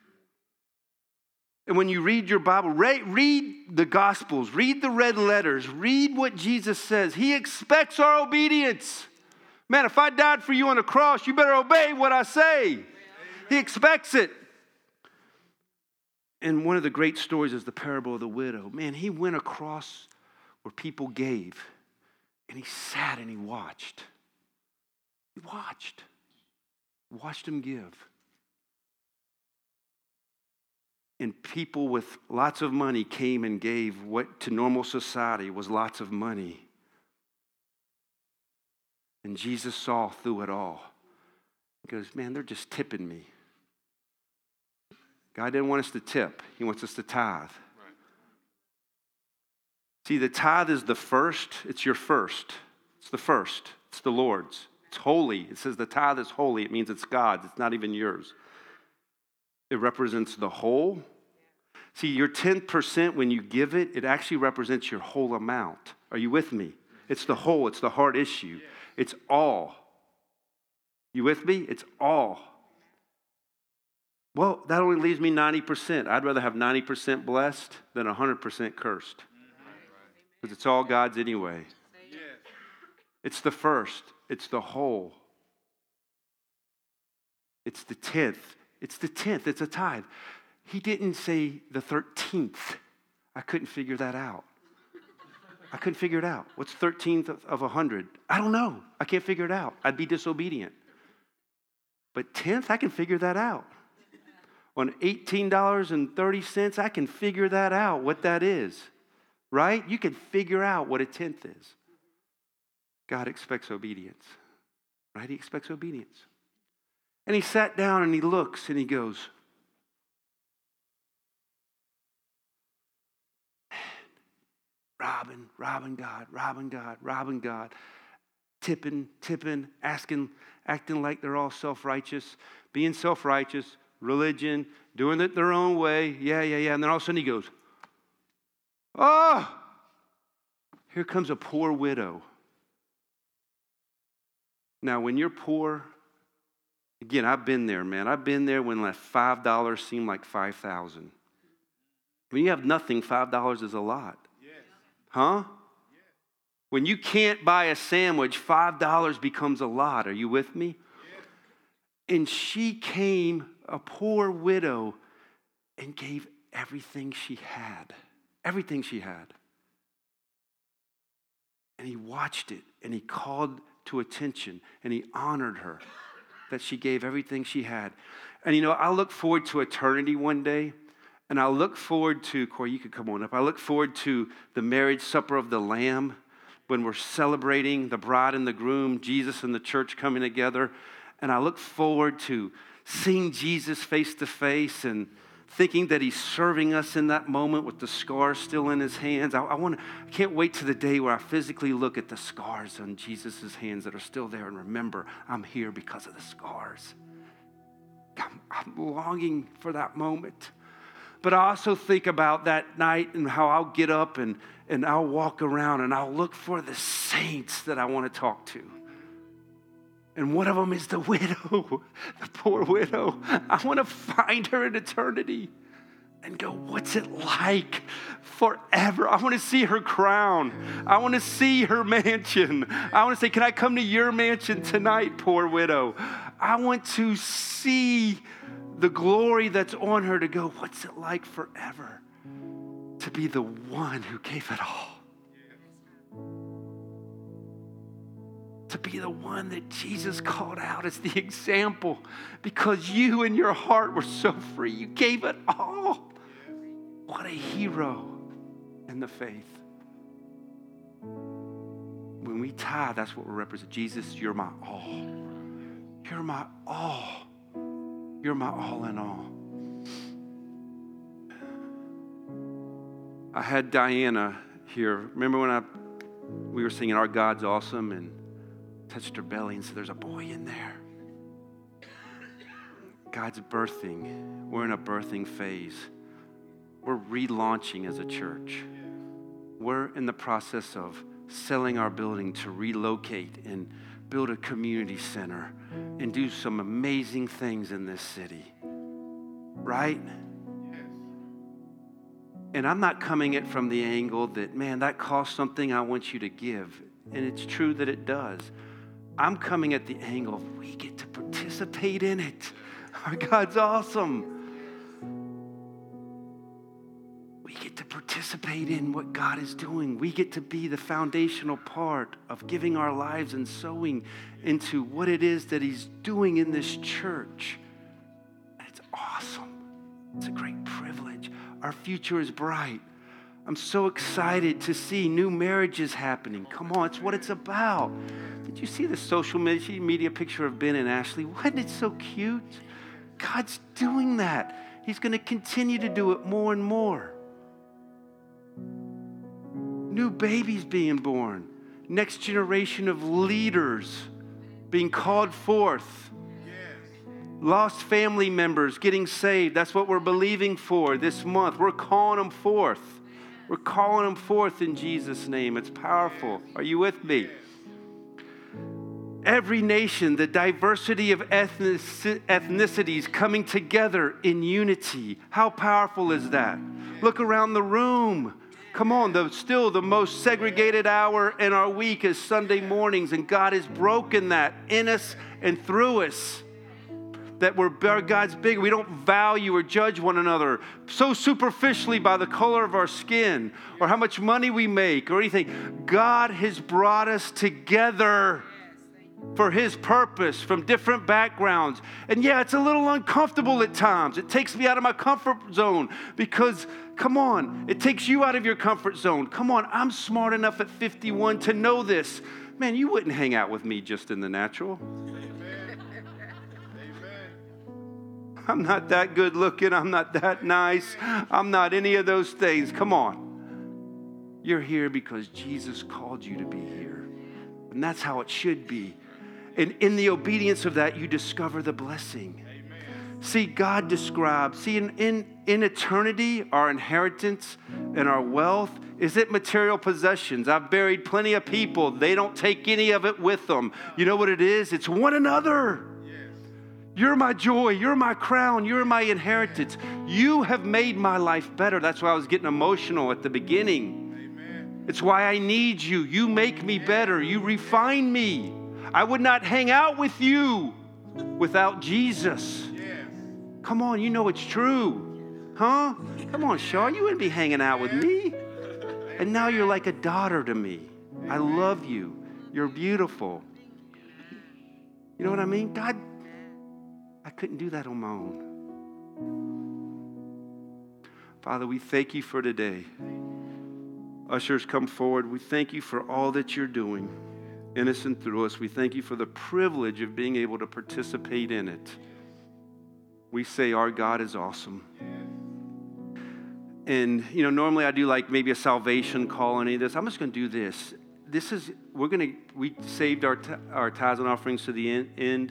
And when you read your Bible, read the Gospels, read the red letters, read what Jesus says. He expects our obedience. Man, if I died for you on the cross, you better obey what I say. He expects it. And one of the great stories is the parable of the widow. Man, he went across where people gave, and he sat and he watched. He watched. Watched them give. And people with lots of money came and gave what to normal society was lots of money. And Jesus saw through it all. He goes, man, they're just tipping me. God didn't want us to tip. He wants us to tithe. Right. See, the tithe is the first. It's your first. It's the first. It's the Lord's. It's holy. It says the tithe is holy. It means it's God's. It's not even yours. It represents the whole. See, your ten percent, when you give it, it actually represents your whole amount. Are you with me? It's the whole. It's the heart issue. It's all. You with me? It's all. Well, that only leaves me ninety percent. I'd rather have ninety percent blessed than one hundred percent cursed. Because it's all God's anyway. It's the first. It's the whole. It's the tenth. It's the tenth. It's a tithe. He didn't say the thirteenth. I couldn't figure that out. I couldn't figure it out. What's thirteenth of one hundred? I don't know. I can't figure it out. I'd be disobedient. But tenth, I can figure that out. On eighteen dollars and thirty cents, I can figure that out, what that is. Right? You can figure out what a tenth is. God expects obedience. Right? He expects obedience. And he sat down and he looks and he goes, robbing, robbing God, robbing God, robbing God, tipping, tipping, asking, acting like they're all self-righteous, being self-righteous, religion, doing it their own way. Yeah, yeah, yeah. And then all of a sudden he goes, oh, here comes a poor widow. Now, when you're poor, again, I've been there, man. I've been there when like five dollars seemed like five thousand dollars. When you have nothing, five dollars is a lot. Yes. Huh? Yes. When you can't buy a sandwich, five dollars becomes a lot. Are you with me? Yes. And she came, a poor widow, and gave everything she had. Everything she had. And he watched it, and he called to attention, and he honored her that she gave everything she had. And you know, I look forward to eternity one day, and I look forward to, Corey, you could come on up. I look forward to the marriage supper of the Lamb when we're celebrating the bride and the groom, Jesus and the church coming together. And I look forward to seeing Jesus face to face and thinking that he's serving us in that moment with the scars still in his hands. I, I want, I can't wait to the day where I physically look at the scars on Jesus' hands that are still there and remember I'm here because of the scars. I'm, I'm longing for that moment. But I also think about that night and how I'll get up and, and I'll walk around and I'll look for the saints that I want to talk to. And one of them is the widow, the poor widow. I want to find her in eternity and go, what's it like forever? I want to see her crown. I want to see her mansion. I want to say, can I come to your mansion tonight, poor widow? I want to see the glory that's on her to go, what's it like forever to be the one who gave it all? To be the one that Jesus called out as the example because you in your heart were so free. You gave it all. What a hero in the faith. When we tithe, that's what we represent. Jesus, you're my all. You're my all. You're my all in all. I had Diana here. Remember when I we were singing Our God's Awesome and touched her belly and said, there's a boy in there. God's birthing. We're in a birthing phase. We're relaunching as a church. We're in the process of selling our building to relocate and build a community center and do some amazing things in this city. Right? And I'm not coming at it from the angle that, man, that costs something I want you to give. And it's true that it does. I'm coming at the angle of we get to participate in it. Our God's awesome. We get to participate in what God is doing. We get to be the foundational part of giving our lives and sowing into what it is that he's doing in this church. And it's awesome. It's a great privilege. Our future is bright. I'm so excited to see new marriages happening. Come on, it's what it's about. Did you see the social media picture of Ben and Ashley? Wasn't it so cute? God's doing that. He's going to continue to do it more and more. New babies being born. Next generation of leaders being called forth. Lost family members getting saved. That's what we're believing for this month. We're calling them forth. We're calling them forth in Jesus' name. It's powerful. Are you with me? Every nation, the diversity of ethnicities coming together in unity. How powerful is that? Look around the room. Come on, the, still the most segregated hour in our week is Sunday mornings, and God has broken that in us and through us. That we're God's big. We don't value or judge one another so superficially by the color of our skin or how much money we make or anything. God has brought us together for his purpose from different backgrounds. And yeah, it's a little uncomfortable at times. It takes me out of my comfort zone because, come on, it takes you out of your comfort zone. Come on, I'm smart enough at fifty-one to know this. Man, you wouldn't hang out with me just in the natural. I'm not that good looking. I'm not that nice. I'm not any of those things. Come on. You're here because Jesus called you to be here. And that's how it should be. And in the obedience of that, you discover the blessing. Amen. See, God describes, see, in, in, in eternity, our inheritance and our wealth, is it material possessions? I've buried plenty of people. They don't take any of it with them. You know what it is? It's one another. You're my joy. You're my crown. You're my inheritance. You have made my life better. That's why I was getting emotional at the beginning. Amen. It's why I need you. You make me better. You refine me. I would not hang out with you without Jesus. Yes. Come on, you know it's true. Huh? Come on, Shaw, you wouldn't be hanging out with me. And now you're like a daughter to me. I love you. You're beautiful. You know what I mean? God, I couldn't do that on my own. Father, we thank you for today. Ushers, come forward. We thank you for all that you're doing in us and through us. We thank you for the privilege of being able to participate in it. We say our God is awesome. And, you know, normally I do like maybe a salvation call on any of this. I'm just going to do this. This is, we're going to, we saved our t- our tithes and offerings to the end. end.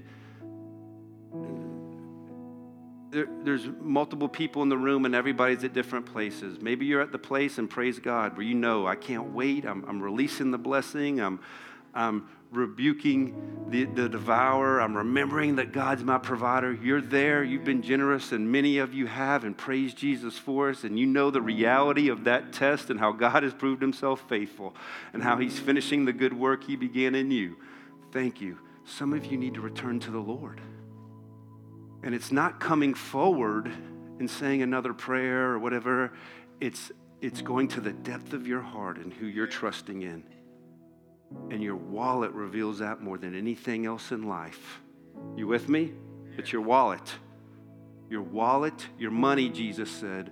There, there's multiple people in the room and everybody's at different places. Maybe you're at the place, and praise God, where you know, I can't wait. I'm, I'm releasing the blessing. I'm, I'm rebuking the, the devourer. I'm remembering that God's my provider. You're there. You've been generous, and many of you have, and praise Jesus for us. And you know the reality of that test and how God has proved himself faithful and how he's finishing the good work he began in you. Thank you. Some of you need to return to the Lord. And it's not coming forward and saying another prayer or whatever. It's, it's going to the depth of your heart and who you're trusting in. And your wallet reveals that more than anything else in life. You with me? It's your wallet. Your wallet, your money, Jesus said,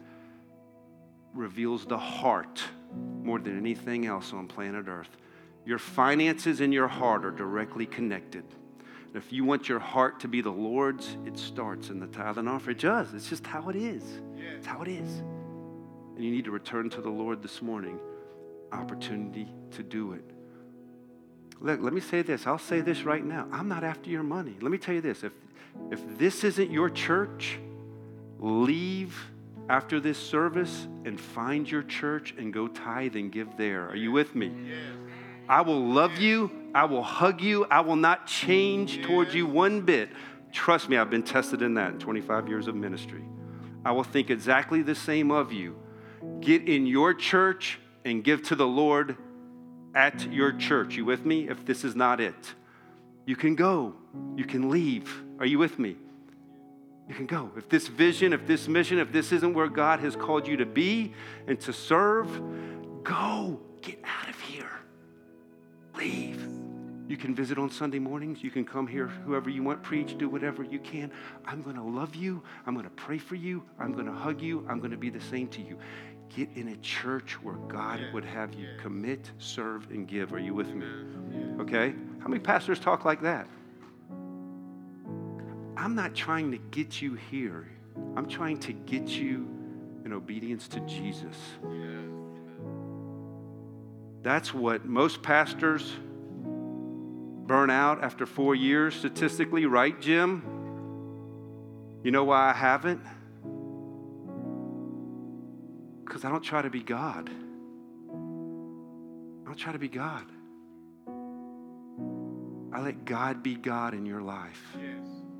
reveals the heart more than anything else on planet Earth. Your finances and your heart are directly connected. And if you want your heart to be the Lord's, it starts in the tithe and offering. It does. It's just how it is. It's how it is. And you need to return to the Lord this morning. Opportunity to do it. Look, let me say this. I'll say this right now. I'm not after your money. Let me tell you this. If, if this isn't your church, leave after this service and find your church and go tithe and give there. Are you with me? Yes. I will love you. I will hug you. I will not change yes. towards you one bit. Trust me, I've been tested in that in twenty-five years of ministry. I will think exactly the same of you. Get in your church and give to the Lord at your church. You with me? If this is not it, you can go. You can leave. Are you with me? You can go. If this vision, if this mission, if this isn't where God has called you to be and to serve, go. Get out of here. Leave. You can visit on Sunday mornings. You can come here, whoever you want, preach, do whatever you can. I'm going to love you. I'm going to pray for you. I'm going to hug you. I'm going to be the same to you. Get in a church where God would have you commit, serve, and give. Are you with me? Okay? How many pastors talk like that? I'm not trying to get you here. I'm trying to get you in obedience to Jesus. That's what most pastors burn out after four years statistically, right, Jim? You know why I haven't? Because I don't try to be God. I don't try to be God. I let God be God in your life. Yes.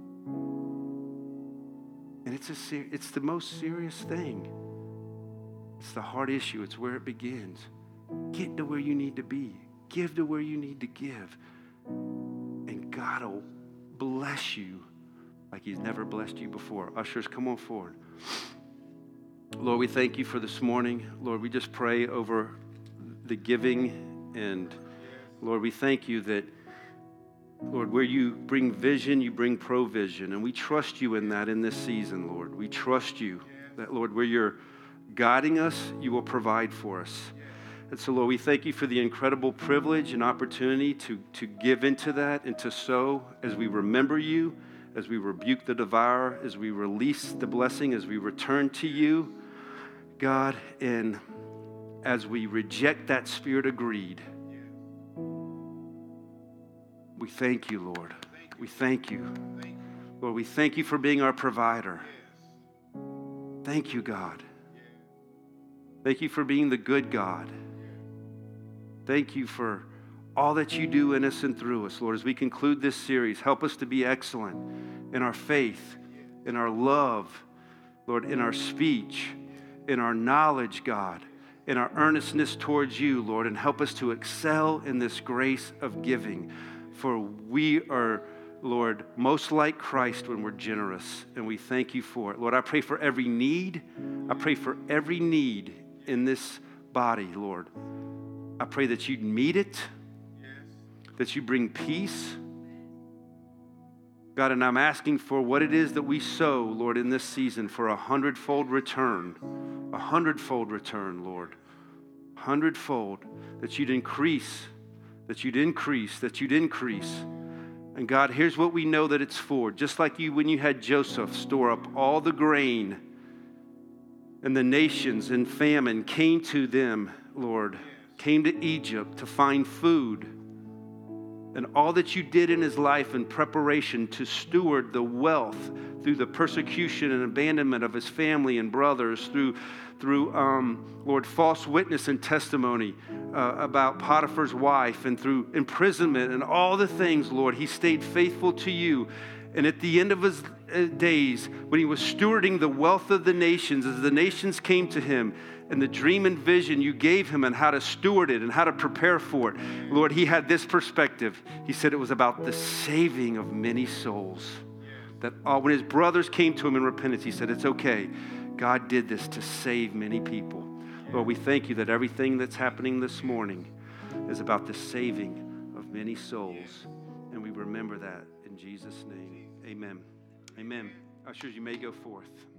And it's a ser- it's the most serious thing. It's the heart issue. It's where it begins. Get to where you need to be. Give to where you need to give. And God will bless you like he's never blessed you before. Ushers, come on forward. Lord, we thank you for this morning. Lord, we just pray over the giving. And Lord, we thank you that, Lord, where you bring vision, you bring provision. And we trust you in that in this season, Lord. We trust you that, Lord, where you're guiding us, you will provide for us. And so, Lord, we thank you for the incredible privilege and opportunity to, to give into that and to sow as we remember you, as we rebuke the devourer, as we release the blessing, as we return to you, God, and as we reject that spirit of greed. We thank you, Lord. We thank you. Lord, we thank you for being our provider. Thank you, God. Thank you for being the good God. Thank you for all that you do in us and through us, Lord. As we conclude this series, help us to be excellent in our faith, in our love, Lord, in our speech, in our knowledge, God, in our earnestness towards you, Lord, and help us to excel in this grace of giving. For we are Lord, most like Christ when we're generous, and we thank you for it. Lord, I pray for every need. I pray for every need in this body, Lord. I pray that you'd meet it, that you bring peace. God, and I'm asking for what it is that we sow, Lord, in this season for a hundredfold return, a hundredfold return, Lord, hundredfold, that you'd increase, that you'd increase, that you'd increase. And God, here's what we know that it's for. Just like you, when you had Joseph store up all the grain, and the nations in famine came to them, Lord, came to Egypt to find food. And all that you did in his life in preparation to steward the wealth through the persecution and abandonment of his family and brothers, through, through um, Lord, false witness and testimony uh, about Potiphar's wife, and through imprisonment and all the things, Lord, he stayed faithful to you. And at the end of his days, when he was stewarding the wealth of the nations, as the nations came to him, and the dream and vision you gave him and how to steward it and how to prepare for it, Lord, he had this perspective. He said it was about the saving of many souls. That all, when his brothers came to him in repentance, he said, it's okay. God did this to save many people. Lord, we thank you that everything that's happening this morning is about the saving of many souls. And we remember that in Jesus' name. Amen. Amen. Ushers, you may go forth.